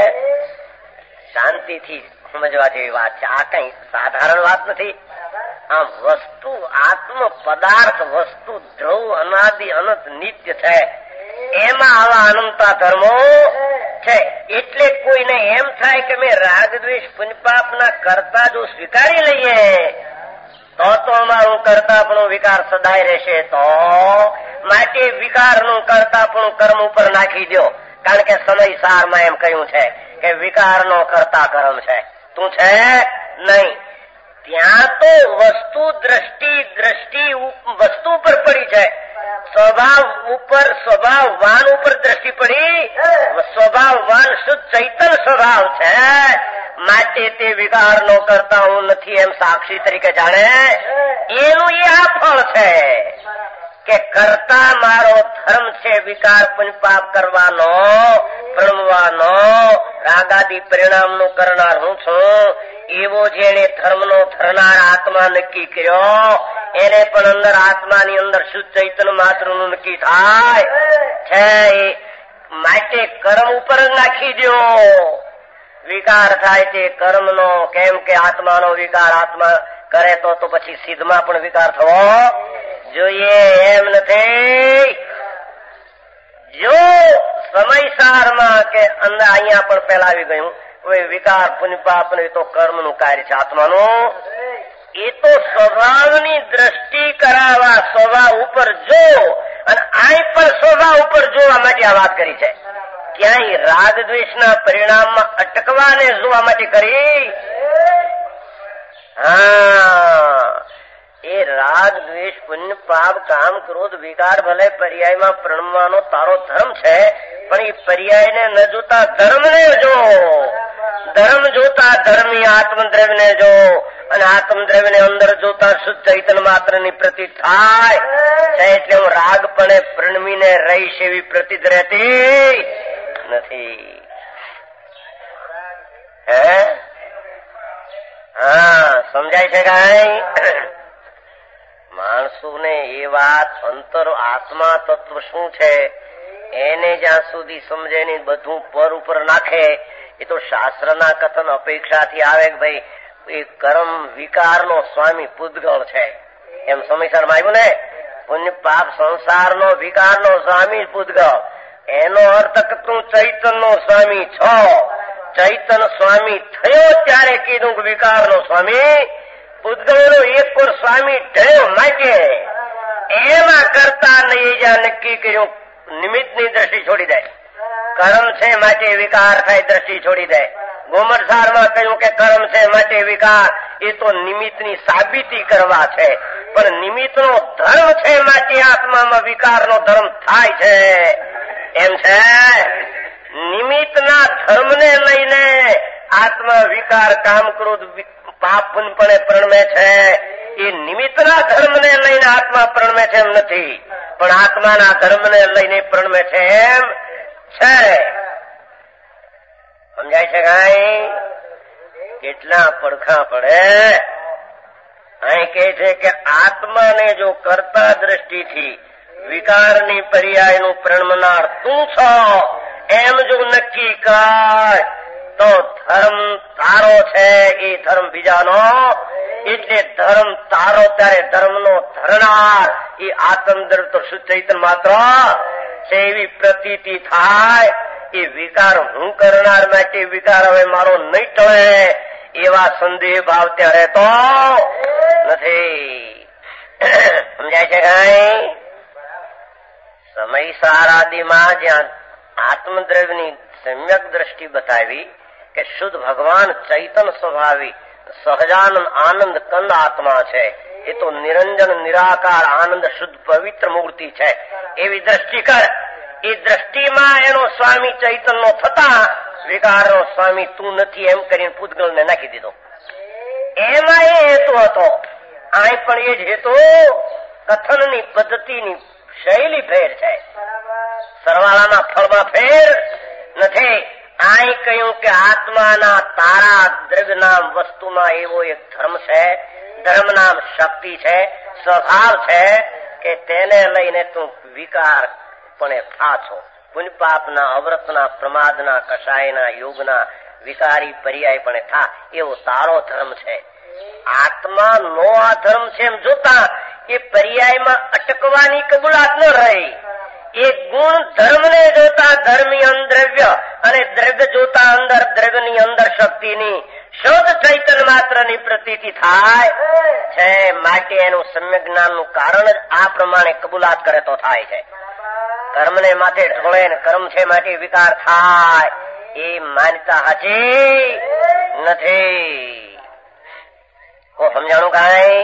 શાંતિથી સમજવા જેવી વાત છે. આ કઈ સાધારણ વાત નથી. આમ વસ્તુ આત્મ પદાર્થ વસ્તુ ધ્રુવ અનાદિ અનંત નિત્ય છે. એમાં આવા અનંતા ધર્મો છે. એટલે કોઈને એમ થાય કે મેં રાગ દ્વેષ પુણ્યપાપ ના કરતા જો સ્વીકારી લઈએ તો તો અમારું કરતાપણું વિકાર સદાય રહેશે. તો માટે વિકારનું કરતાપણું કર્મ ઉપર નાખી દો. કારણ કે સમય સારમાં એમ કહ્યું છે કે વિકારનો કરતા કર્મ છે. તું છે નહીં. ત્યાં તો વસ્તુ દ્રષ્ટિ દ્રષ્ટિ વસ્તુ ઉપર પડી છે. સ્વભાવ ઉપર સ્વભાવવાન ઉપર દ્રષ્ટિ પડી. સ્વભાવવાન શુદ્ધ ચૈતન સ્વભાવ છે માટે તે વિકારનો કરતા હું નથી એમ સાક્ષી તરીકે જાણે. એનું એ આ ફળ છે કે કરતા મારો ધર્મ છે વિકાર પુણ્યપાપ કરવાનો પ્રણવાનો રાગાદી પરિણામનું કરનાર હું છું. એવો જેને ધર્મનો ધરનાર આત્મા નક્કી કર્યો એને પણ અંદર આત્માની અંદર શુદ્ધ ચૈતન્ય માત્રનું નક્કી થાય છે. માટે કર્મ ઉપર નાખી દો. વિકાર થાય તે કર્મનો. કેમ કે આત્માનો વિકાર આત્મા કરે તો તો પછી સિદ્ધમાં પણ વિકાર થવો જોઈએ એમ નથી. જો સમયસારમાં કે અંદર અહીંયા પણ ફેલાવી ગયું કોઈ વિકાર પુણ્યપાપ ને તો કર્મનું કાર્ય છે આત્માનું. એ તો સ્વભાવની દ્રષ્ટિ કરાવવા સ્વભાવ ઉપર જો અને આ પણ સ્વભાવ ઉપર જોવા માટે આ વાત કરી છે. ક્યાંય રાગ દ્વેષના પરિણામમાં અટકવાને જોવા માટે કરી. હા એ રાગ દ્વેષ પુણ્ય પાપ કામ ક્રોધ વિકાર ભલે પર્યાયમાં પ્રણમવાનો તારો ધર્મ છે પણ એ પર્યાયને ન જોતા ધર્મને જો. ધર્મ જોતા ધર્મી આત્મદ્રવ્યને જો અને આત્મદ્રવ્યને અંદર જોતા શુદ્ધ ચૈતન્ય માત્રની પ્રતીત થાય છે. એટલે હું રાગપણે પ્રણમીને રહીશ એવી પ્રતીત રહેતી નથી. હે હા સમજાય છે કઈ? માણસો માણસોને એ વાત અંતર આત્મા તત્વ શું છે એને જ્યાં સુધી સમજે નહીં, બધું પર ઉપર નાખે, એ તો શાસ્ત્રના કથન અપેક્ષાથી આવે કે ભાઈ એ કર્મ વિકારનો સ્વામી પૂતગળ છે, એમ સમયસરમાં આવ્યું ને. પુણ્ય પાપ સંસારનો વિકારનો સ્વામી પૂતગળ, એનો અર્થ કે તું ચૈતનનો સ્વામી છો. ચૈતન સ્વામી થયો ત્યારે કીધું કે વિકારનો સ્વામી પૂતગળનો એક કોર સ્વામી થયો માટે એમાં કરતા નહીં જ્યાં નક્કી કર્યું નિમિત્તની દ્રષ્ટિ છોડી દે. કર્મ છે માટે વિકાર થાય, દ્રષ્ટિ છોડી દે. ગોમરસારમાં કહ્યું કે કર્મ છે માટે વિકાર, એ તો નિમિત્તની સાબિતી કરવા છે. પણ નિમિત્તનો ધર્મ છે માટે આત્મામાં વિકારનો ધર્મ થાય છે, એમ છે. નિમિત્તના ધર્મને લઈને આત્મા વિકાર કામ ક્રોધ પાપ પુણ્યપણે પ્રણમે છે. એ નિમિત્તના ધર્મને લઈને આત્મા પ્રણમે છે એમ નથી, પણ આત્માના ધર્મને લઈને પ્રણમે છે એમ છે. સમજાય છે કાંઈ? કેટલા પડખા પડે. અહીં કે છે કે આત્માને જો કરતા દ્રષ્ટિથી વિકારની પર્યાયનું પ્રણમનાર તું છો એમ જો નક્કી કર તો ધર્મ તારો છે, એ ધર્મ બીજાનો. એટલે ધર્મ તારો ત્યારે ધર્મનો ધરનાર એ આત્મદ્રવ તો શુદ્ધ ચૈતન્ય માત્ર છે એવી પ્રતીતિ થાય. એ વિકાર હું કરનાર માટે વિકાર હવે મારો નહીં ટળે એવા સંદેહ ભાવ ત્યાં રહેતો નથી. સમજાય છે કઈ? સમય સારાદીમાં જ્યાં આત્મદ્રવ્યની સમ્યક દ્રષ્ટિ બતાવી કે શુદ્ધ ભગવાન ચૈતન સ્વભાવી સહજાનંદ આનંદ કંદ આત્મા છે, એ તો નિરંજન નિરાકાર આનંદ શુદ્ધ પવિત્ર મૂર્તિ છે, એવી દ્રષ્ટિ કર. એ દ્રષ્ટિમાં એનો સ્વામી ચૈતન્ય થતા વિકારનો સ્વામી તું નથી એમ કરીને પૂતગલને નાખી દીધો. એમાં એ હેતુ હતો. અહીં પણ એ જ હેતુ. કથનની પદ્ધતિની શૈલી ફેર છે, સરવાળાના ફળમાં ફેર નથી. અહીં કહ્યું કે આત્માના તારા દ્રવ્ય નામ વસ્તુમાં એવો એક ધર્મ છે, ધર્મ નામ શક્તિ છે, સ્વભાવ છે કે તેને લઈને તું વિકાર પણ થાછો. પુણ્ય પાપના, અવ્રતના, પ્રમાદના, કષાયના, યોગના વિકારી પર્યાય પણ થા, એવો તારો ધર્મ છે. આત્મા નો આ ધર્મ છે એમ જોતા એ પર્યાયમાં અટકવાની કબૂલાત ન રહી. એ ગુણ ધર્મને જોતા ધર્મી દ્રવ્ય અને દ્રવ્ય જોતા અંદર દ્રવ્યની અંદર શક્તિની શુદ્ધ ચૈતન્ય માત્રની પ્રતીતિ થાય છે. માટે એનું સમ્યક જ્ઞાનનું કારણ જ આ પ્રમાણે કબૂલાત કરે તો થાય છે. કર્મને માથે ઢોળે ને કર્મ છે માટે વિકાર થાય એ માન્યતા હાચી નથી. કો સમજાણું કાંઈ?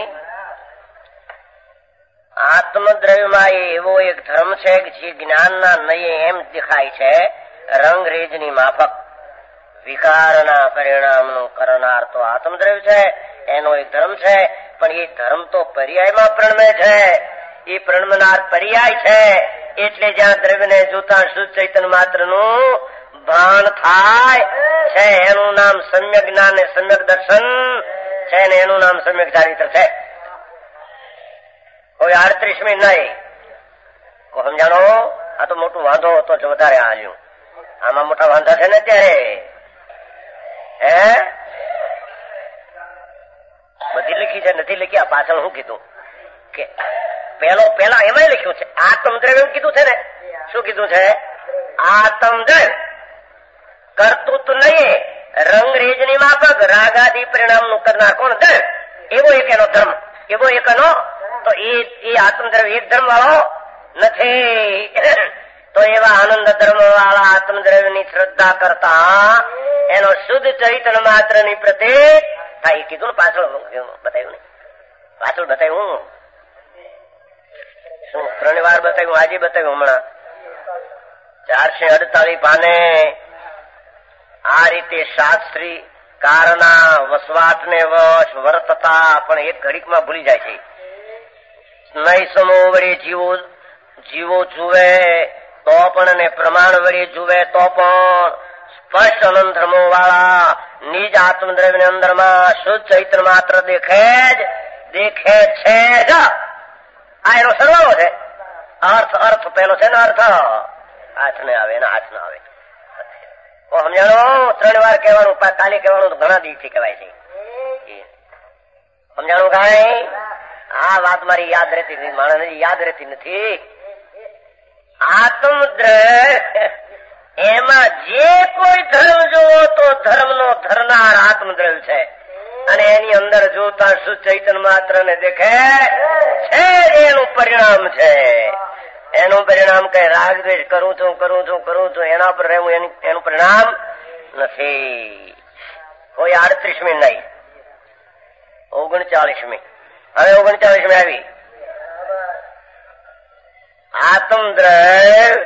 આત્મદ્રવ્યમાં એવો એક ધર્મ છે કે જે જ્ઞાનના નયે એમ દેખાય છે, રંગરેજની માફક. વિકારના પરિણામનું કરનાર તો આત્મદ્રવ્ય છે, એનો એક ધર્મ છે. પણ એ ધર્મ તો પર્યાયમાં પ્રણમે છે. એ પ્રણમનાર પર્યાય છે. એટલે જ્યાં દ્રવ્યને જોતા શુદ્ધ ચૈતન્ય માત્રનું ભાન થાય છે, એનું નામ સમ્યક જ્ઞાન ને સમ્યક દર્શન છે, ને એનું નામ સમ્યક ચારિત્ર છે. કોઈ આડત્રીસમી નહીં. સમજાણો? આ તો મોટું વાંધો હતો જો વધારે હાલ્યું. આમાં મોટા વાંધા છે ને અત્યારે. હે બધી લખી છે, નથી લખી. આ પાછળ શું કીધું કે પેલો પેલા એમાં લખ્યું છે આત્મદ્રવ્ય એમ કીધું છે ને. શું કીધું છે? આત્મદ્રવ્ય કરતૂત નહીં, રંગરેજની માફક, રાગાદી પરિણામનું કરનાર કોણ? ધર્મ. એવો એક એનો ધર્મ, એવો એક એનો. તો એ આત્મદ્રવ્ય એક ધર્મ વાળો નથી. તો એવા આનંદ ધર્મ વાળા આત્મદ્રવ્યની શ્રદ્ધા કરતા એનો શુદ્ધ ચૈતન્ય માત્ર ની પ્રત્યેક થાય. એ કીધું ને પાછળ બતાવ્યું ને, પાછળ બતાવ્યું શું? ત્રણ વાર બતાવ્યું, આજે બતાવ્યું હમણાં. ચારસો અડતાલીસ પાને આ રીતે શાસ્ત્રી કારના વસવાટને વશ વર્તતા પણ એક ઘડીકમાં ભૂલી જાય છે. નહીં સમો વડે જીવો જીવો જુએ તો પણ ને પ્રમાણ વડે જુએ તો પણ સ્પષ્ટ અનંત ધર્મો વાળા નિજ આત્મદ્રવ્ય અંદરમાં શુદ્ધ ચૈત્ર માત્ર દેખે જ દેખે છે જ. આ એનો સરવાળો છે. અર્થ અર્થ પેલો છે ને અર્થ હાથ ને આવે એના હાથ ના આવે. સમજાણું? ત્રણ વાર કહેવાનું, કાલે કહેવાનું તો ઘણા દિવસથી કહેવાય છે. સમજાણું કાંઈ? આ વાત મારી યાદ રહેતી નથી, માણસ યાદ રહેતી નથી. આત્મદ્રવ્ય એમાં જે કોઈ ધર્મ જોવો તો ધર્મ નો ધરનાર આત્મદ્રવ્ય છે. અને એની અંદર જોતા શુદ્ધ ચૈતન્ય માત્ર ને દેખે છે, એનું પરિણામ છે. એનું પરિણામ કઈ રાગ દ્વેષ કરું છું કરું છું કરું છું એના પર રહેવું એનું પરિણામ નથી. કોઈ આડત્રીસમી નહીં, ઓગણચાલીસમી. હવે ઓગણચાલીસમી આવી. આત્મદ્રવ્ય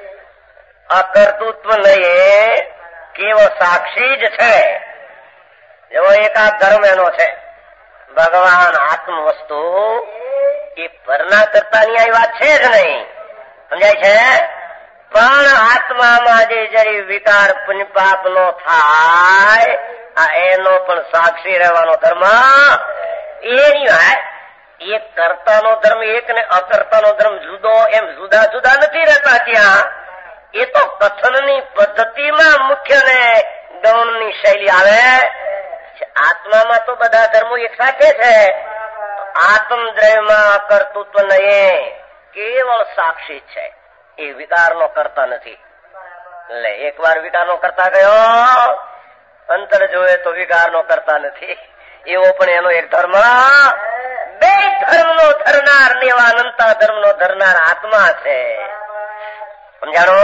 અકર્તૃત્વ નહીં, કેવો સાક્ષી જ છે. એવો એકાદ ધર્મ એનો છે. ભગવાન આત્મ વસ્તુ એ પરના કરતાની આવી વાત છે જ નહીં. સમજાય છે? પણ આત્મામાં જે જરી વિકાર પુણ્ય પાપ નો થાય, આ એનો પણ સાક્ષી રહેવાનો ધર્મ એની વાત. એક કર્તાનો ધર્મ એક ને અકર્તાનો ધર્મ જુદો, એમ જુદા જુદા નથી રહેતા ત્યાં. એ તો કથનની પદ્ધતિમાં મુખ્ય ને ગૌણની શૈલી આવે. આત્મામાં તો બધા ધર્મો એક સાથે છે. આત્મદ્રવ્યમાં અકર્તૃત્વ નહીં, કેવળ સાક્ષી છે. એ વિકાર નો કરતા નથી. એટલે એક વાર વિકાર નો કરતા ગયો, અંતર જોવે તો વિકાર નો કરતા નથી. એવો પણ એનો એક ધર્મ. બે ધર્મ નો ધરનાર ને એવા અનંતા ધર્મ નો ધરનાર આત્મા છે. સમજાણો?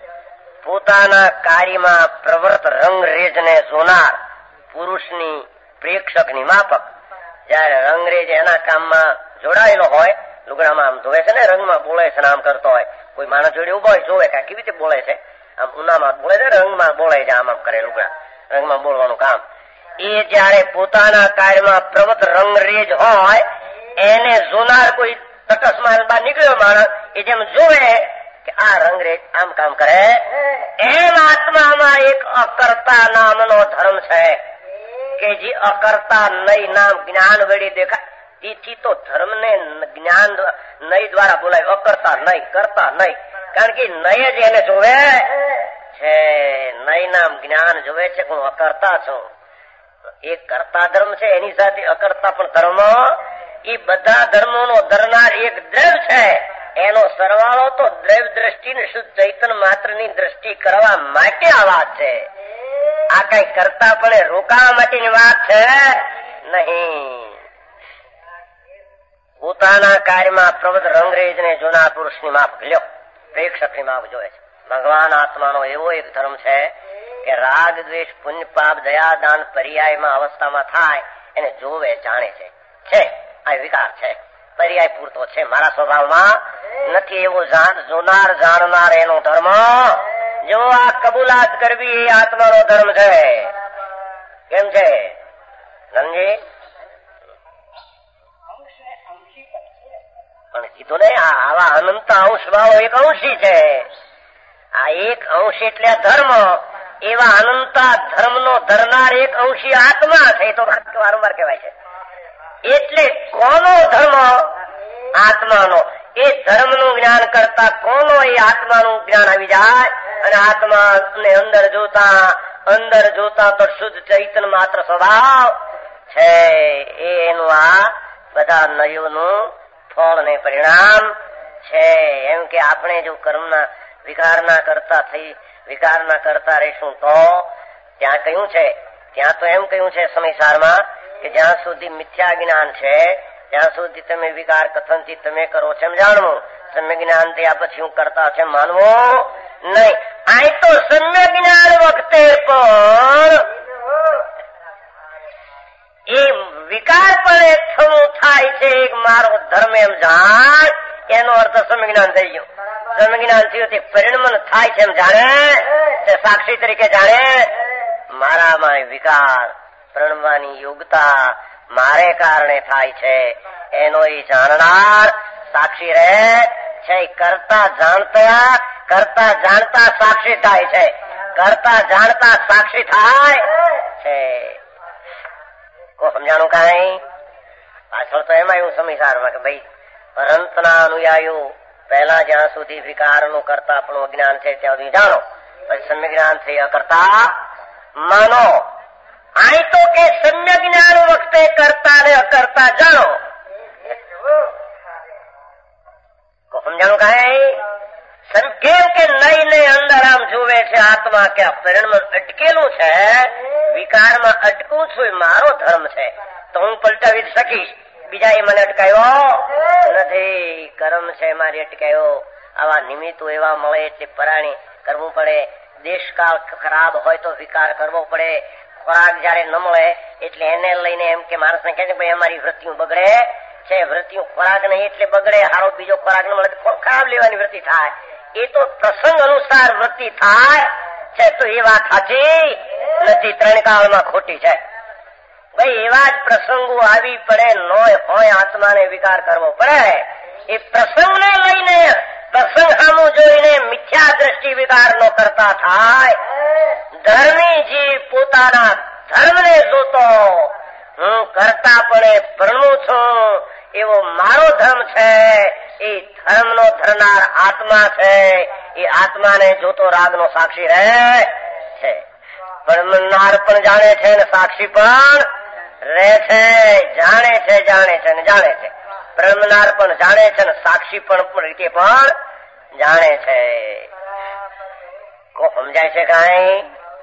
પોતાના કાર્યમાં પ્રવર્ત રંગ રેજ ને જોનાર પુરુષની પ્રેક્ષકની માફક. જયારે રંગરેજ એના કામમાં જોડાયેલો હોય, લુગડામાં આમ ધોવે છે ને, રંગમાં બોલે છે ને આમ કરતો હોય, કોઈ માણસ જોડે ઉભો હોય જોવે કે કેવી રીતે બોલે છે, આમ ઉનામાં બોલે છે, રંગમાં બોલે છે, આમ આમ કરે લુગડા, રંગમાં બોલવાનું કામ. એ જયારે પોતાના કાર્યમાં પ્રવત રંગરેજ હોય એને જોનાર કોઈ તટસ્થ બહાર નીકળ્યો માણસ, એ જેમ જોવે કે આ રંગરેજ આમ કામ કરે, એમ આત્મામાં એક અકર્તા નામનો ધર્મ છે કે જે અકર્તા નય નામ જ્ઞાન વડે દેખાય. તેથી તો ધર્મ ને જ્ઞાન નય દ્વારા બોલાય. અકર્તા નય, કરતા નય, કારણ કે નય જ એને જોવે છે. નય નામ જ્ઞાન જોવે છે કે હું અકર્તા છું. એક કરતા ધર્મ છે, એની સાથે અકર્તા પણ ધર્મ. એ બધા ધર્મો નો ધરનાર એક દ્રવ્ય છે. એનો સરવાળો તો દ્રવ્ય દ્રષ્ટિ ને શુદ્ધ ચૈતન્ય માત્ર ની દ્રષ્ટિ કરવા માટે આ વાત છે. આ કઈ કરતા પણ રોકાવા માટેની વાત છે નહીં. પોતાના કાર્યમાં પ્રવત રંગરેજ ને જોનાર પુરુષ ની માફ લ્યો, પ્રેક્ષક ની માફ જોવે છે. ભગવાન આત્માનો એવો એક ધર્મ છે કે રાગ દ્વેષ પુણ્ય પાપ દયા દાન પર્યાયમાં અવસ્થામાં થાય એને જોવે જાણે છે. છે આ વિકાર છે, પર્યાય પૂરતો છે, મારા સ્વભાવમાં નથી. એવો જોનાર જાણનાર એનો ધર્મ. જો આ કબૂલાત કરવી એ આત્માનો ધર્મ છે. કેમ છે ધનજી? પણ કીધું ને આવા અનંત અંશ વાળો એક અંશી છે. આ એક અંશ એટલે ધર્મ. એવા અનંતા ધર્મ નો ધરનાર એક અંશી આત્મા છે. તો વારંવાર કહેવાય છે. એટલે કોનો ધર્મ? આત્માનો. એ ધર્મ નું જ્ઞાન કરતા કોનો એ આત્માનું જ્ઞાન આવી જાય. અને આત્મા ને અંદર જોતા અંદર જોતા તો શુદ્ધ ચૈતન્ય માત્ર સ્વભાવ છે. એનું આ બધા નયોનું ફળ ને પરિણામ છે. એમ કે આપણે જો કર્મના વિકારના કરતા થઈ વિકારના કરતા રહીશું તો ત્યાં કહ્યું છે, ત્યાં તો એમ કહ્યું છે સમયસારમાં કે જ્યાં સુધી મિથ્યા જ્ઞાન છે ત્યાં સુધી તમે વિકાર કથનથી તમે કરો છો એમ જાણવું. સમ્ય જ્ઞાન થયા પછી હું કરતા છે માનવું નહીં. અહીં તો સમ્ય જ્ઞાન વખતે પણ એ વિકાર પણ થવું થાય છે. એક મારો ધર્મ એમ જાણ, એનો અર્થ સમ્ય જ્ઞાન થઈ ગયું. સમ્ય જ્ઞાન થયું તે પરિણમન થાય છે એમ જાણે, તે સાક્ષી તરીકે જાણે મારામાં વિકાર પ્રણવાની યોગ્યતા મારે કારણે થાય છે. એનો એ જાણનાર સાક્ષી રહે છે. કરતા જાણતા કરતા જાણતા સાક્ષી થાય છે. કરતા જાણતા સાક્ષી થાય છે. કો સમજાણું કઈ? પાછળ તો એમાં એવું સમયસારમાં કે ભાઈ અનંતના અનુયાયીઓ પહેલા જ્યાં સુધી વિકારનું કરતા આપણું અજ્ઞાન છે ત્યાં સુધી જાણો, પછી સમ્યક જ્ઞાન થઈ અકર્તા માનો. અહીં તો કે સમ્યક જ્ઞાન વખતે કરતા ને અકર્તા જાણો. સમજાણું કાંઈ? કેમ કે નહીં નહીં અંદર આમ જોવે છે આત્મા કે પરિણામ અટકેલું છે, વિકારમાં અટકું છું મારો ધર્મ છે, તો હું પલટાવી શકીશ. બીજા એ મને અટકાયો નથી, કર્મ છે મારી અટકાયો. આવા નિમિત્તો એવા મળે એટલે પરાણી કરવું પડે. દેશકાળ ખરાબ હોય તો વિકાર કરવો પડે. ખોરાક જયારે ન મળે એટલે એને લઈને એમ કે માણસને કહે છે ભાઈ અમારી વૃત્તિઓ બગડે છે, વૃત્તિઓ ખોરાક નહીં એટલે બગડે, હારો બીજો ખોરાક ન મળે તો ખરાબ લેવાની વૃત્તિ થાય. એ તો પ્રસંગ અનુસાર વૃત્તિ થાય છે, તો એ વાત સાચી નથી, ત્રણ કાળમાં ખોટી છે. ભાઈ એવા જ પ્રસંગો આવી પડે, નોય હોય આત્માને વિકાર કરવો પડે. એ પ્રસંગને લઈને પ્રસંગ સામું જોઈને મિથ્યા દ્રષ્ટિ વિકાર નો કરતા થાય. ધર્મી જીવ પોતાના ધર્મને જોતો હું કરતા પણ પરણું છું એવો મારો ધર્મ છે, એ ધર્મનો ધરનાર આત્મા છે. એ આત્માને જોતો રાગનો સાક્ષી રહે છે. પરણનાર પણ જાણે છે ને સાક્ષી પણ રહે છે. જાણે છે જાણે છે ને જાણે છે. પરણનાર પણ જાણે છે ને સાક્ષી પણ રીતે પણ જાણે છે. કો સમજાય છે કઈ?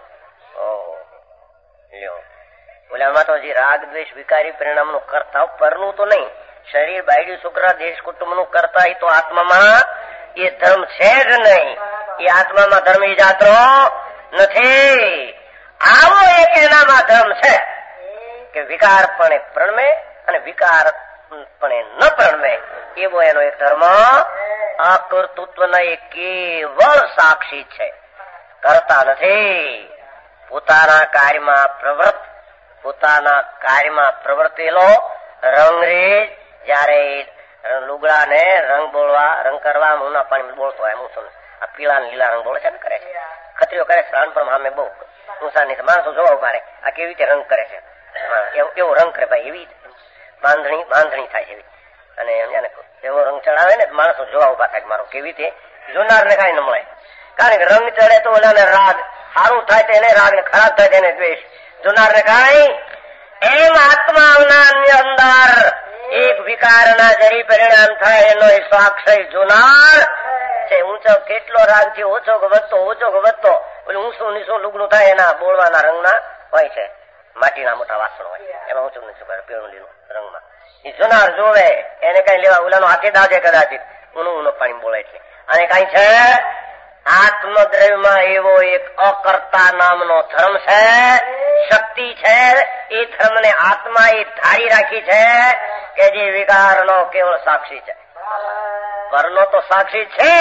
લ્યો ઓલામાં તો હજી રાગ દ્વેષ વિકારી પરિણામ નું કરતા પરનું તો નહીં, શરીર બાયડી છોકરા દેશ કુટુંબ નું કરતા એ તો આત્મામાં એ ધર્મ છે જ નહીં. એ આત્મામાં ધર્મ એ જાતનો નથી. આવો એક એનામાં ધર્મ છે કે વિકાર પણ પ્રણમે અને વિકાર પણ ન પ્રણમે એવો એનો એક ધર્મ. અકર્તૃત્વના એ કેવળ સાક્ષી છે, કરતા નથી. પોતાના કાર્યમાં પ્રવૃત્ત પોતાના કાર્યમાં પ્રવર્તેલો રંગરેજ જયારે લુગડા ને રંગ બોલવા રંગ કરવા મુના પાણી બોલતો હોય, હું સમજ આ પીળા ને લીલા રંગ બોલે છે ને કરે છે, ખત્રીઓ કરે છે પણ સામે બહુ નુકસાન માણસો જોવા મારે આ કેવી રીતે રંગ કરે છે, એવો રંગ કરે ભાઈ, એવી બાંધણી બાંધણી થાય છે. અને એવો રંગ ચડાવે ને માણસો જોવા ઉભા થાય મારો કેવી રીતે જોનાર ને કઈ ન મળે. કારણ કે રંગ ચડે તો ઓલાને રાગ, સારું થાય તેને રાગ ને ખરાબ થાય તેને દ્વેષ, જોનાર ને કઈ. એમ આત્માના અંદર એક વિકારના જરી પરિણામ થાય એનો સાક્ષી જોનાર છે. ઊંચો કેટલો રાગ છે, ઓછો કે વધતો ઓછો કે વધતો ઓલું ઊંચું નીચું લુગડું થાય એના બોલવાના રંગના હોય છે. માટીના મોટા વાસણ હોય એમાં ઊંચું નીચું કરે પીળું લીલું રંગમાં. એ જોનાર જોવે એને કઈ લેવા ઓલાનો હાથે દાજે કદાચિત ઊનું ઊનો પાણી બોલે છે. અને કઈ છે આત્મદ્રવ્યમાં એવો એક અકર્તા નામનો ધર્મ છે, શક્તિ છે. એ ધર્મ ને આત્મા એ ધારી રાખી છે કે જે વિકારનો કેવળ સાક્ષી છે. પરનો તો સાક્ષી છે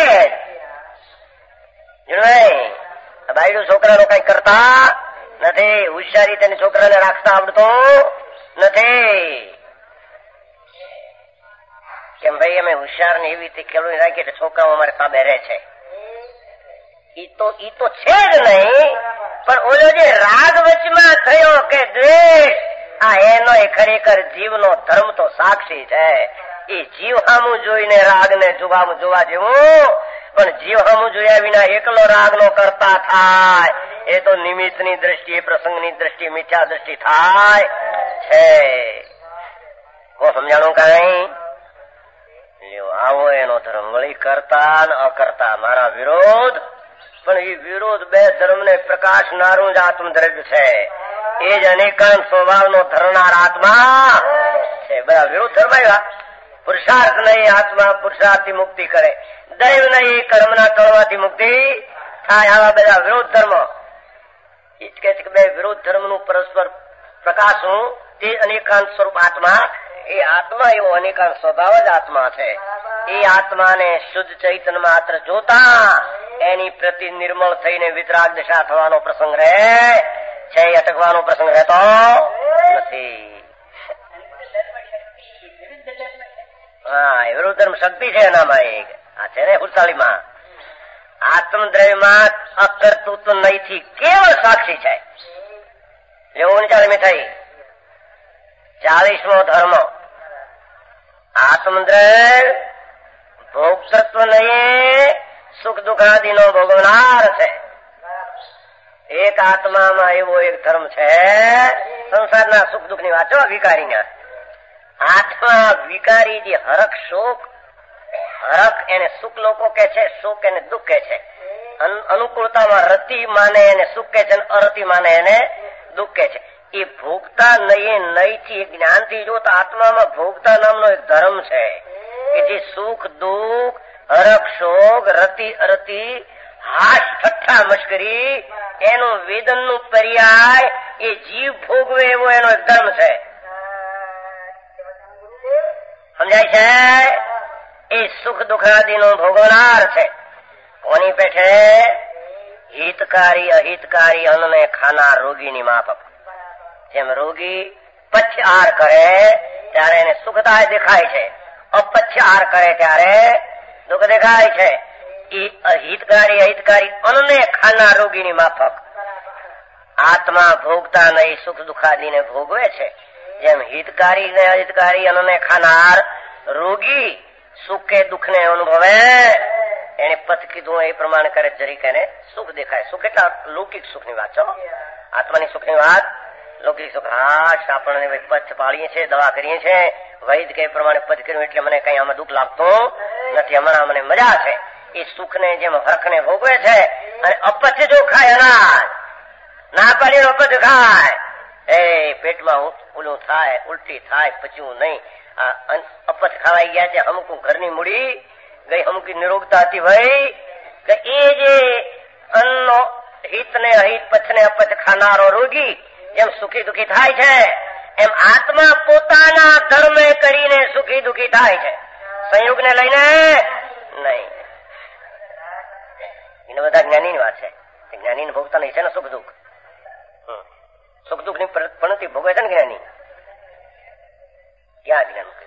જ નહીં. બાયડું છોકરાનો કઈ કરતા નથી, હોશિયારી તેને છોકરાને રાખતા આવડતું નથી. કેમ ભાઈ અમે હોશિયાર ને એવી રીતે કેળવી રાખીએ એટલે છોકરાઓ અમારે તાબે રહે છે. ઈ તો ઈ તો છે જ નહીં. પણ ઓલો જે રાગ વચમાં થયો કે દ્વેષ, આ એનો ખરેખર જીવનો ધર્મ તો સાક્ષી છે. એ જીવ હામું જોઈને રાગ ને જોવા જોવા જેવું, પણ જીવ હામું જોયા વિના એકલો રાગ નો કરતા થાય એ તો નિમિત્ત ની દ્રષ્ટિએ પ્રસંગની દ્રષ્ટિએ મિથ્યા દ્રષ્ટિ થાય છે. કો સમજાણું કઈ? આવો એનો ધર્મ વળી કરતા ને અકર્તા મારા વિરોધ. પણ એ વિરોધ બે ધર્મ ને પ્રકાશનારું જ આત્મદ્રવ્ય છે. એ જ અનેકાંત સ્વભાવ નો ધરનાર આત્મા છે. બધા વિરોધ ધર્મ આવ્યા. પુરુષાર્થ નહીં આત્મા પુરુષાર્થથી મુક્તિ કરે, દૈવ નહીં કર્મના કરવાથી મુક્તિ થાય. આવા બધા વિરોધ ધર્મ એ જ કહે છે કે બે વિરોધ ધર્મ નું પરસ્પર પ્રકાશનું તે અનેકાંત સ્વરૂપ આત્મા. એ આત્મા એવો અનેકાંત સ્વભાવ જ આત્મા છે. એ આત્માને શુદ્ધ ચૈતન્ય માત્ર જોતા એની પ્રતિ નિર્મળ થઈને વિતરાગ દશા થવાનો પ્રસંગ રહે છે, અટકવાનો પ્રસંગ રહેતો નથી. હા, એ વિરુદ્ધ ધર્મ શક્તિ છે એનામાં. એક આ છે ને હુરતાળીમાં આત્મદ્રવ્યમાં અકર્તૃત્વ નહીંથી કેવળ સાક્ષી છે. લેવું ચાલે મીઠાઈ ચાલીસમો ધર્મ આત્મદ્રવ્ય ભોગતત્વ નહીં, સુખ દુઃખાદિનો ભોગવનાર છે. એક આત્મામાં એવો એક ધર્મ છે, સંસારના સુખ દુઃખ ની વાંચો વિકારીના. આત્મા વિકારી જે હરખ શોક, હરખ એને સુખ લોકો કે છે, શોક એને દુઃખ કે છે. અનુકૂળતામાં રતિ માને એને સુખ કે છે, અરતિ માને એને દુઃખ કે છે. એ ભોગતા નહીં નહીં થી જ્ઞાનથી જો તો આત્મામાં ભોગતા નામનો એક ધર્મ છે કે જે સુખ દુઃખ હરખ શોક રતિ અરતિ હાશ ઠઠ્ઠા મશ્કરી એનું વેદનનું પર્યાય એ જીવ ભોગવે એવો એનો એક ધર્મ છે. સમજાય છે? એ સુખ દુઃખાદિનો ભોગવનાર છે. કોની પેઠે? હિતકારી અહિતકારી અન્નને ખાનાર રોગીની માફક. જેમ રોગી પથ્ય આહાર કરે ત્યારે એને સુખતા દેખાય છે, અપથ્ય આહાર કરે ત્યારે દુઃખ દેખાય છે. એ અહિતકારી અહિતકારી અન્નને ખાનાર રોગીની માફક આત્મા ભોગતા નહીં સુખ દુઃખાદીને ભોગવે છે. જેમ હિતકારી ને અહિતકારી અન્નને ખાનાર રોગી સુખ કે દુઃખ ને અનુભવે, એને પથ કીધું એ પ્રમાણે કરે જરીક એને સુખ દેખાય. સુખ એટલા લૌકિક સુખ ની વાત છો, આત્માની સુખ ની વાત લૌકિક સુખ. હાશ આપણને પથ પાડીએ છીએ, દવા કરીએ છીએ, વૈદ કે પ્રમાણે પથ કર્યું એટલે મને કઈ આમાં દુઃખ લાગતું નથી, હમણાં મને મજા છે. એ સુખ ને જેમ હરખ ને ભોગવે છે અને અપથ્ય જો ખાય અનાજ ના પાડીને અપથ્ય ખાય, એ પેટમાં ઓલું થાય, ઉલટી થાય, પચ્યું નહીં. અપથ્ય ખાવાઈ ગયા છે. અમુક ઘરની મૂડી ગઈ, અમુક નિરોગતા હતી ભાઈ. એ જે અન્નનો હિત ને અહિત પથ ને અપથ્ય ખાનારો રોગી જેમ સુખી દુઃખી થાય છે, એમ આત્મા પોતાના ધર્મ કરીને સુખી દુઃખી થાય છે, સંયોગ ને લઈને નહીં. એને બધા જ્ઞાની ની વાત છે. જ્ઞાની ને ભોગતા નહીં છે ને સુખ દુઃખ. સુખ દુઃખ ની પણતિ ભોગવે છે ને જ્ઞાની. ક્યાં જ્ઞાન કર્યું?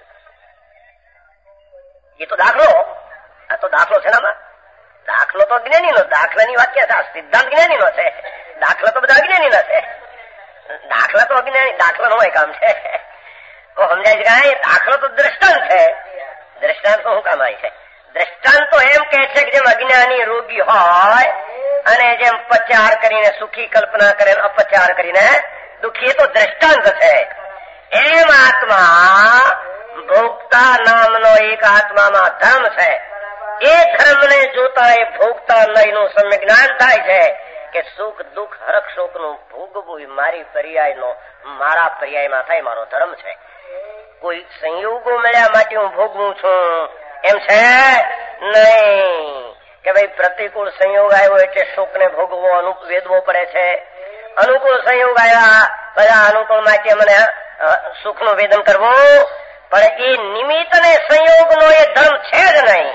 એ તો દાખલો, આ તો દાખલો છે ને. દાખલો તો જ્ઞાની નો, દાખલાની વાત ક્યાં છે? સિદ્ધાંત જ્ઞાની નો છે, દાખલા તો બધા અજ્ઞાની ના છે. દાખલા તો અજ્ઞાની, દાખલા નો કામ છે. તો સમજાય છે કે દાખલો તો દ્રષ્ટાંત છે. દ્રષ્ટાંત તો શું કામ આવી છે? દ્રષ્ટાંત તો એમ કે છે કે જેમ અજ્ઞાની રોગી હોય અને જેમ પચાર કરીને સુખી કલ્પના કરે, અપચાર કરીને દુઃખી, તો દ્રષ્ટાંત છે. એમ આત્મા ભોગતા નામનો એક આત્મામાં ધર્મ છે. એ ધર્મને જોતા એ ભોગતા નહીંનું સમ્યક જ્ઞાન થાય છે કે સુખ દુઃખ હરખ શોક નું ભોગવું એ મારી પર્યાય નો, મારા પર્યાયમાં થાય, મારો ધર્મ છે. કોઈ સંયોગો મળ્યા માટે હું ભોગવું છું એમ છે નહીં કે ભાઈ પ્રતિકૂળ સંયોગ આવ્યો એટલે શોક ને ભોગવો વેદવો પડે છે, અનુકૂળ સંયોગ આવ્યા બધા અનુકૂળ માટે મને સુખ નું વેદન કરવું. પણ એ નિમિત્ત ને સંયોગ નો એ ધર્મ છે જ નહીં.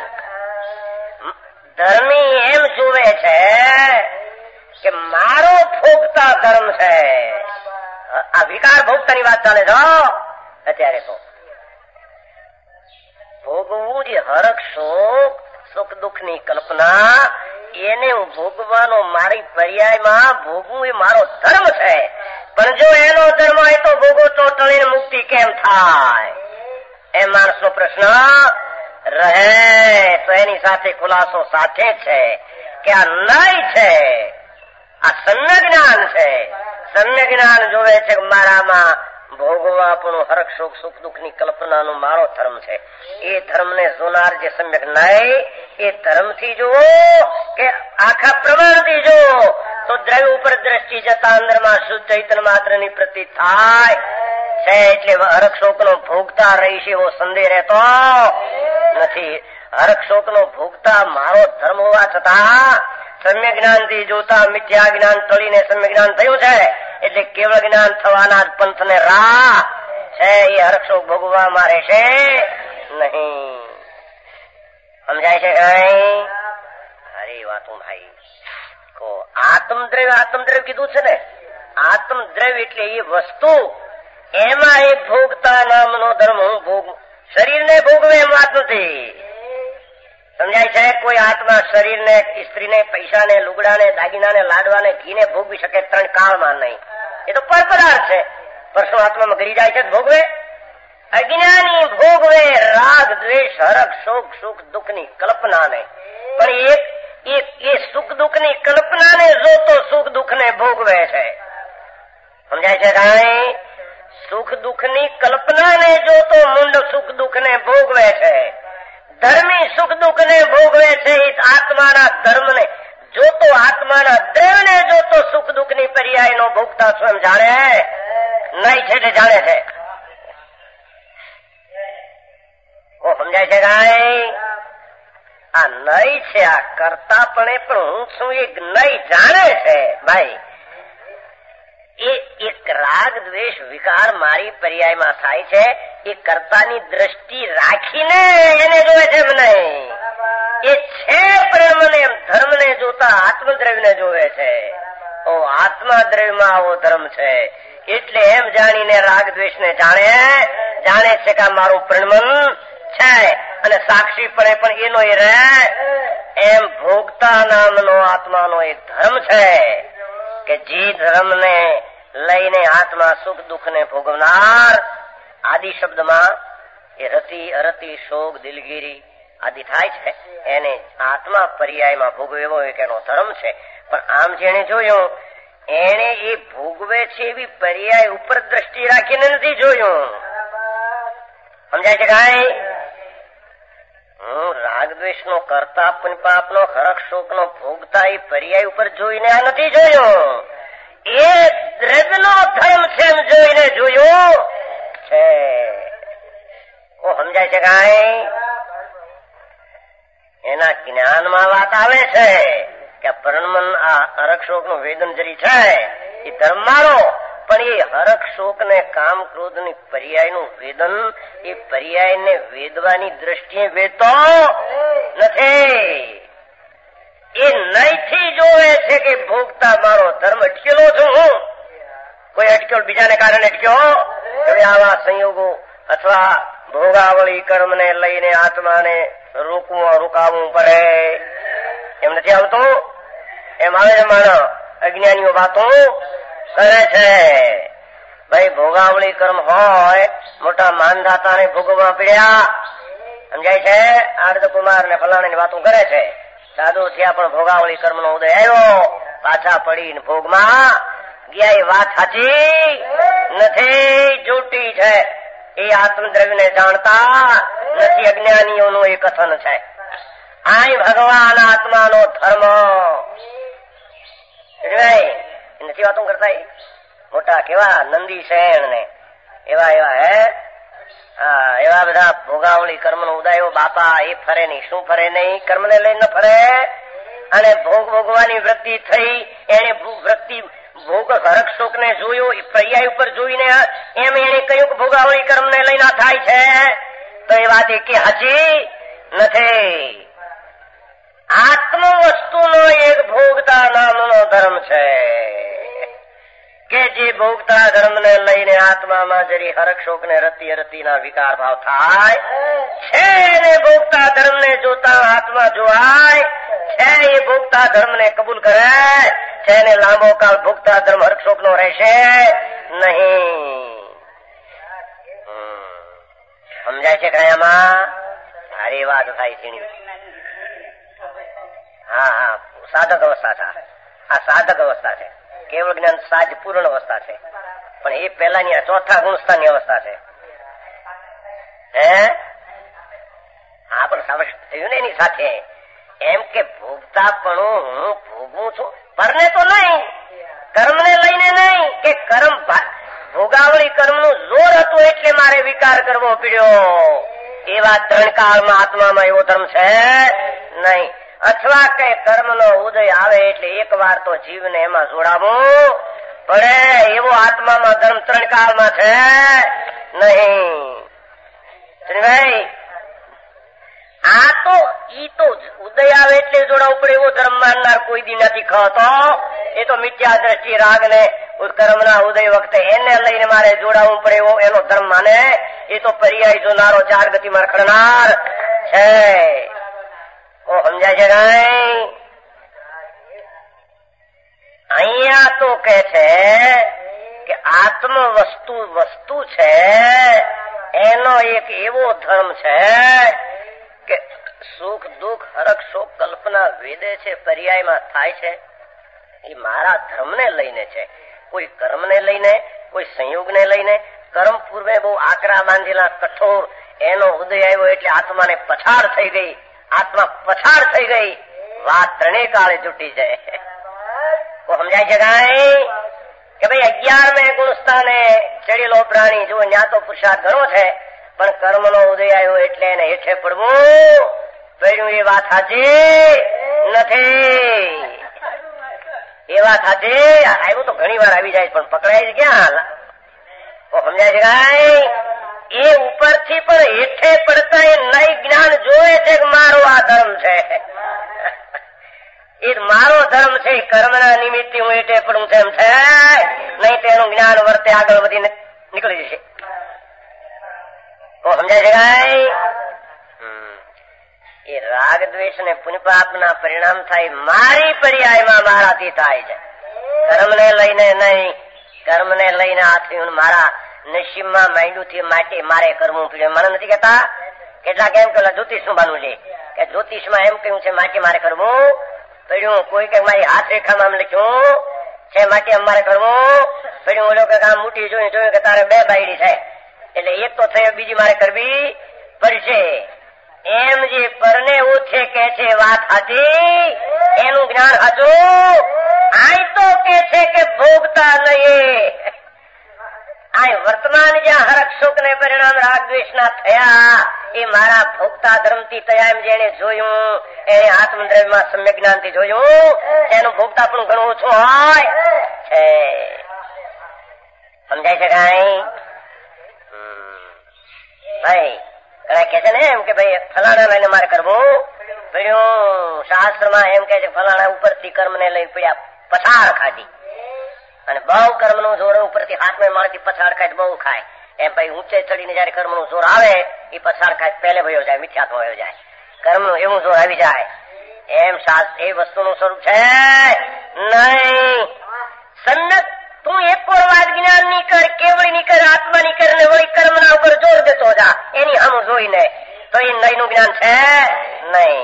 ધર્મી એમ જુએ છે કે મારો ભોગતા ધર્મ છે. આ વિકાર ભોગતાની વાત ચાલે છે અત્યારે. તો ભોગવું જે હરખ શોક સુખ દુઃખ ની કલ્પના, એને હું ભોગવાનો મારી પર્યાયમાં ભોગવું એ મારો ધર્મ છે. પણ જો એનો ધર્મ હોય તો ભોગો તો ટળીને મુક્તિ કેમ થાય? એ માણસનો પ્રશ્ન રહે. તો એની સાથે ખુલાસો સાથે છે કે આ નહીં છે, આ સમ્ય જ્ઞાન છે. સમ્ય જ્ઞાન જોવે છે કે મારામાં ભોગવા પણ હરખ શોક સુખ દુઃખ ની કલ્પનાનો મારો ધર્મ છે. એ ધર્મ ને જોનાર જે સમ્યક નહીં, એ ધર્મ થી જુઓ કે આખા પ્રમાણ થી જુઓ તો દ્રવ્ય ઉપર દ્રષ્ટિ જતા અંદરમાં શુદ્ધ ચૈતન્ય માત્ર ની પ્રતિ થાય છે. એટલે હરખ શોક નો ભોગતા રહીશ એવો સંદેહ રહેતો નથી. હરખ શોક નો ભોગતા મારો ધર્મ હોવા છતાં સમ્ય જ્ઞાન થી જોતા મિથ્યા જ્ઞાન તળીને સમ્ય જ્ઞાન થયું છે. એટલે કેવળ જ્ઞાન થવાના પંથ ને રાહ છે. એ હરખ શોક ભોગવવામાં રહેશે નહીં. સમજાય છે કઈ? હરી વાતું ભાઈ. આત્મદ્રવ્ય આત્મદ્રવ્ય કીધું છે ને. આત્મદ્રવ્ય એટલે એ વસ્તુ, એમાં એક ભોગતા નામનો ધર્મ હું ભોગ, શરીર ને ભોગવે એમ વાત નથી. સમજાય છે? કોઈ આત્મા શરીર ને, સ્ત્રી ને, પૈસા ને, લુગડા ને, દાગીના ને, લાડવા ને, ઘી ને ભોગવી શકે ત્રણ કાળમાં નહીં. એ તો પર પદાર્થ છે. પરસો આત્મામાં ગરી જાય છે ભોગવે. અજ્ઞાની ભોગવે રાગ દ્વેષ હરખ શોક સુખ દુઃખની કલ્પનાને, પણ એક એક એ સુખ દુઃખની કલ્પનાને જોતો સુખ દુઃખને ભોગવે છે. સમજાય છે કાંઈ? સુખ દુઃખની કલ્પનાને જોતો મુંડ સુખ દુઃખને ભોગવે છે. ધર્મી સુખ દુઃખને ભોગવે છે. આત્માના ધર્મને જોતો, આત્માના દેવને જોતો સુખ દુઃખની પર્યાયનો ભોગતા સ્વયં જાણે નહીં છે તે જાણે છે. ઓ સમજાય છે કાંઈ? આ નહીં છે, આ કરતા પણ પણ હું શું એક નહીં જાણે છે. ભાઈ એ એક રાગ દ્વેષ વિકાર મારી પર્યાયમાં થાય છે, એ કર્તાની દ્રષ્ટિ રાખીને એને જોવે છે. એમ નહીં, એ છે પ્રેમને એમ ધર્મને જોતા આત્મદ્રવ્યને જોવે છે. ઓ આત્મા દ્રવ્યમાં આવો ધર્મ છે એટલે એમ જાણીને રાગ દ્વેષને જાણે જાણે છે કે મારું પ્રેમન છે અને સાક્ષીપણે પણ એનો એ રહે. એમ ભોગતા નામનો આત્માનો એક ધર્મ છે કે જે ધર્મને લઈને આત્મા સુખ દુઃખ ને ભોગવનાર, આદિ શબ્દમાં એ રતિ અરતિ શોક દિલગીરી આદિ થાય છે, એને આત્મા પર્યાયમાં ભોગવે એવો એક એનો ધર્મ છે. પણ આમ જેને જોયું એને એ ભોગવે છે એવી પર્યાય ઉપર દ્રષ્ટિ રાખીને નથી જોયું. સમજાય છે કાંઈ? હું રાગ દ્વેષ નો કરતા પણ પાપનો હરખ શોક નો ભોગતા એ પર્યાય ઉપર જોઈને આ નથી જોયું. એ દ્રવ્યનો ધર્મ છે એમ જોઈને જોયું છે. ઓ સમજાય છે કાંઈ? એના જ્ઞાનમાં વાત આવે છે કે પરણમન આ હરખ શોક નું વેદન જરી છે એ ધર્મ મારો, પણ એ હરખ શોક ને કામ ક્રોધ ની પર્યાય નું વેદન એ પર્યાય ને વેદવાની દ્રષ્ટિએ વેદતો નથી. એ નહીથી જોવે છે કે ભોગતા મારો ધર્મ અટકેલો છું હું. કોઈ અટક્યો બીજાને કારણે અટક્યો હવે આવા સંયોગો અથવા ભોગાવળી કર્મ ને લઈને આત્માને રોકવું રોકાવવું પડે એમ નથી આવતું. એમ આવે છે માણસ અજ્ઞાનીઓ વાતો કરે છે. ભાઈ ભોગાવળી કર્મ હોય, મોટા માનદાતાને ભોગવવા પડ્યા. સમજાય છે? આર્ધ કુમાર ને ફલાણા ની વાતો કરે છે. સાધુ થયા પણ ભોગાવળી કર્મ નો ઉદય આવ્યો, પાછા પડીને ભોગમાં ગયા. એ વાત સાચી નથી, જૂઠી છે. એ આત્મદ્રવ્ય ને જાણતા નથી, અજ્ઞાનીઓનું એ કથન છે. આ ભગવાન આત્માનો ધર્મ નથી વાતો કરતા. મોટા કેવા નંદી શેણ ને એવા એવા હે હા એવા બધા ભોગાવળી કર્મ નો ઉદયો બાપા એ ફરે નહીં. શું ફરે નહીં? કર્મ ને લઈને ફરે. અને ભોગ ભોગવાની વૃત્તિ થઈ, એને વૃત્તિ ભોગ હરખ શોક ને જોયો, પર્યાય ઉપર જોઈને એમ એને કહ્યું કે ભોગાવળી કર્મ ને લઈને થાય છે. તો એ વાત એકે સાચી નથી. આત્મ વસ્તુનો એક ભોગતા નામનો ધર્મ છે કે જે ભોગતા ધર્મ ને લઈને આત્મામાં જરી હરખ શોક ને રતિ રતિ ના વિકાર ભાવ થાય છે. એને ભોગતા ધર્મ ને જોતા આત્મા જોવાય છે. એ ભોગતા ધર્મ ને કબૂલ કરે છે ને લાંબો કાળ ભોગતા ધર્મ હરખ શોક નો રહેશે નહીં. સમજાય છે કયામાં? સારી વાત થાય છે. હા હા સાધક અવસ્થા છે. આ સાધક અવસ્થા છે. કેવળ જ્ઞાન સાજ પૂર્ણ અવસ્થા છે. પણ એ પેલાની ચોથા ગુણસ્થાનની અવસ્થા છે. હે હા પણ સાવશ થયું ને એની સાથે એમ કે ભોગતા પણ હું ભોગવું છું પરને તો નહીં, કર્મ ને લઈને નહીં કે કર્મ ભોગાવળી કર્મ નું જોર હતું એટલે મારે વિકાર કરવો પડ્યો. એવા ત્રણ કાળમાં આત્મામાં એવો ધર્મ છે નહીં. અથવા કઈ કર્મ નો ઉદય આવે એટલે એક વાર તો જીવને એમાં જોડાવવું પડે. એવો આત્મામાં ધર્મ ત્રણ કાળમાં છે નહીં. ભાઈ આ તો ઈ તો ઉદય આવે એટલે જોડાવવું પડે એવો ધર્મ માનનાર કોઈ દી નથી ખાતો. એ તો મિથ્યા દ્રષ્ટિ રાગ ને કર્મ ના ઉદય વખતે એને લઈને મારે જોડાવવું પડે એવો એનો ધર્મ માને. એ તો પર્યાય જોનારો ચાર ગતિમાં રખડનાર છે. ઓ સમજાય છે કઈ? અહીંયા તો કે છે કે આત્મ વસ્તુ વસ્તુ છે એનો એક એવો ધર્મ છે કે સુખ દુઃખ હરખ શોક કલ્પના વેદે છે, પર્યાયમાં થાય છે, એ મારા ધર્મને લઈને છે. કોઈ કર્મને લઈને, કોઈ સંયોગને લઈને. કર્મ પૂર્વે બહુ આકરા બાંધેલા કઠોર, એનો ઉદય આવ્યો એટલે આત્માને પછાડ થઈ ગઈ. આત્મા પછાડ થઈ ગઈ. વાત ત્રણેય કાળે જુટી જાય. સમજાય છે કાંઈ કે ભાઈ અગિયાર મેં ગુણસ્થાને ચડેલો પ્રાણી જો ન્યા તો પુરુષાર્થ ઘણો છે, પણ કર્મનો ઉદય આવ્યો એટલે એને હેઠે પડવું પડ્યું. એ વાત સાચી નથી. એ વાત સાચી. આવ્યું તો ઘણી વાર આવી જાય પણ પકડાય ક્યાં? સમજાય છે કાંઈ? એ ઉપરથી પણ હેઠે પડતા એ નઈ જ્ઞાન જોવે છે કે મારો આ ધર્મ છે, એ મારો ધર્મ છે. કર્મના નિમિત્તે હું હેઠે પડું તેમ છે, નહીં તેનું જ્ઞાન વર્તે આગળ વધીને નીકળી જશે. તો સમજાય છે કાંઈ? એ રાગ દ્વેષ ને પુણ્યપાપના પરિણામ થાય મારી પર્યાયમાં મારાથી થાય છે. કર્મને લઈને નહીં, કર્મને લઈને આથી મારા નસીબમાં માંડ્યું થી માટે મારે કરવું પડ્યું. મને નથી કહેતા કેટલાક એમ કે જ્યોતિષ નું બાનું લે કે જ્યોતિષમાં એમ કહ્યું છે માટે મારે કરવું પડ્યું. કોઈ કે મારી હાથ રેખામાં લખ્યું છે માટે અમારે કરવું પડ્યું. ઓલો કે આમ મોટી જોયું જોયું કે તારે બે બાયડી છે એટલે એક તો થઈ, બીજી મારે કરવી પડશે. એમ જે પરને ઓછે કે છે વાત સાચી, એનું જ્ઞાન સાચું. આય તો કે છે કે ભોગતા નહીં. આ વર્તમાન જ્યાં હરખ શોક ને પરિણામ રાગ દ્વેષ ના થયા એ મારા ભોગતા ધર્મ થી થયા. એમ જેને જોયું એને આત્મદ્રવ્યમાં સમ્યક જ્ઞાન થી જોયું, એનું ભોગતા પણ ઘણું ઓછું હોય છે. સમજાય છે કાંઈ? ભાઈ ઘણા કે છે ને એમ કે ભાઈ ફલાણા લઈને મારે કરવું પડ્યું. શાસ્ત્રમાં એમ કે છે ફલાણા ઉપરથી કર્મ ને લઈને પડ્યા પછાડ ખાધી, અને બહુ કર્મ નું જોર ઉપરથી હાથમાં માણથી પછાડ ખાય બહુ ખાય. એમ ભાઈ ઊંચે ચડીને જયારે કર્મ નું જોર આવે એ પછાડ ખાય પહેલે ભયો જાય, મિથ્યાત્વ વયો જાય. કર્મ નું એવું જોર આવી જાય. એમ શાસ્ત્ર એ વસ્તુ નું સ્વરૂપ છે નહીં. સન્નત તું એક વાત જ્ઞાન ની કર, કેવળી ની કર, આત્મા ની કર, ને વળી કર્મ ના ઉપર જોર દેતો જા એની આમ જોઈને, તો એ નઈ નું જ્ઞાન છે નહીં.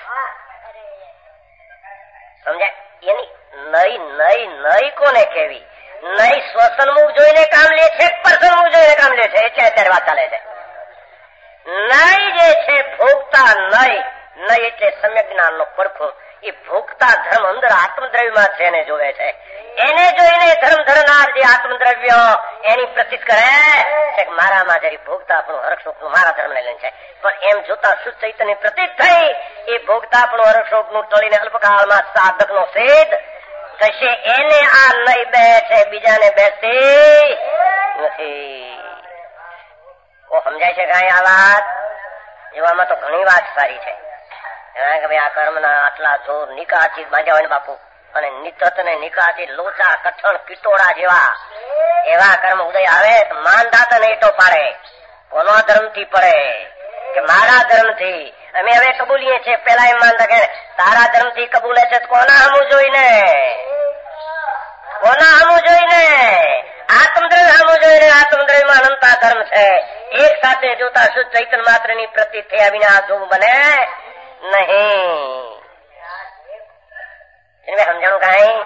સમજાય? એની નઈ નઈ નઈ કોને કેવી? નઈ સ્વસન્મુખ જોઈને કામ લે છે, પરસન્મુખ જોઈને કામ લે છે, એટલે અત્યારે વાત ચાલે છે. નઈ જે છે ભોગતા નઈ, નઈ એટલે સમ્યક જ્ઞાન નો પડખો. એ ભોગતા ધર્મ અંદર આત્મદ્રવ્યમાં છે એને જોવે છે. એને જોઈને ધર્મ ધરનાર જે આત્મદ્રવ્ય એની પ્રસિદ્ધ કરે છે કે મારામાં જરી ભોગતા આપણું હરક્ષોક નું મારા ધર્મ ને લઈને છે. પણ એમ જોતા શુદ્ધ ચૈતન્ય પ્રતીત થઈ એ ભોગતા આપણું હરક્ષોક નું ટળીને અલ્પકાળમાં સાધક નો સિદ્ધ થશે. એને આ નઈ બે છે, બીજાને બેસતી નથી. ઓ સમજાય છે કાંઈ આ વાત? એવામાં તો ઘણી વાત સારી છે કે ભાઈ આ કર્મ ના આટલા જોર નિકાચી બાંધ્યા હોય ને બાપુ, અને નિતત ને નિકાચી લોચા કઠણ કિટોડા જેવા એવા કર્મ ઉદય આવે તો માનદાતા ને એટો પાડે. કોનો ધર્મ થી પડે? કે મારા ધર્મ થી. અમે હવે કબૂલીએ છીએ. પેલા એમ માનતા કે તારા ધર્મ થી કબૂલે છે, કોના હમું જોઈને? કોના હમું જોઈને? આત્મદ્રવ્ય હમું જોઈને. આત્મદ્રવ્યમાં અનંતા ધર્મ છે. એક સાથે જોતા શુદ્ધ ચૈતન્ય માત્ર ની પ્રતિ થયા વિના જોવું બને નહીં. સમજાણું કાંઈ?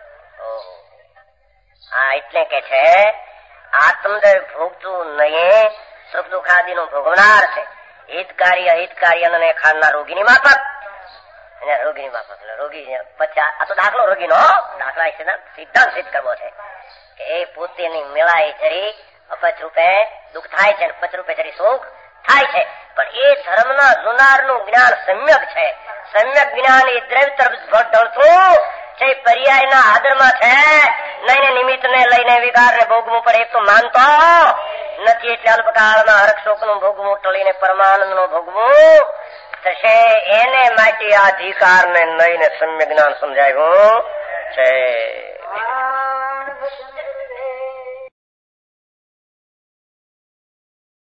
હા, એટલે કે છે આત્મદ્રવ્ય ભોગતું નહીં, સુખ દુઃખાદી નું ભોગવનાર છે. હિતકારી અહિતકારી અને ખાનાર રોગીની માફક. અને રોગીની માફક એટલે રોગી પચાસ. આ તો દાખલો રોગી નો દાખલા સિદ્ધાંત સિદ્ધ કરવો છે કે એ પોતેની મેળાએ જરી અપચ રૂપે દુઃખ થાય છે, પચ રૂપે જરી સુખ થાય છે. પણ એ ધર્મના જુનાર નું જ્ઞાન સમ્યક છે. સમ્યક જ્ઞાન એ દ્રવ્ય તરફ ઢળતું છે, પર્યાયના આદરમાં છે. નહીં નિમિત્ત ને લઈને વિકાર ને ભોગવું પડે એક તો માનતો નથી. એટલે અલ્પકાળમાં હરક્ષોક નું ભોગવું ટળીને પરમાનંદ નું ભોગવું થશે. એને માટે આ અધિકાર ને લઈને સમ્યક જ્ઞાન સમજાયું છે.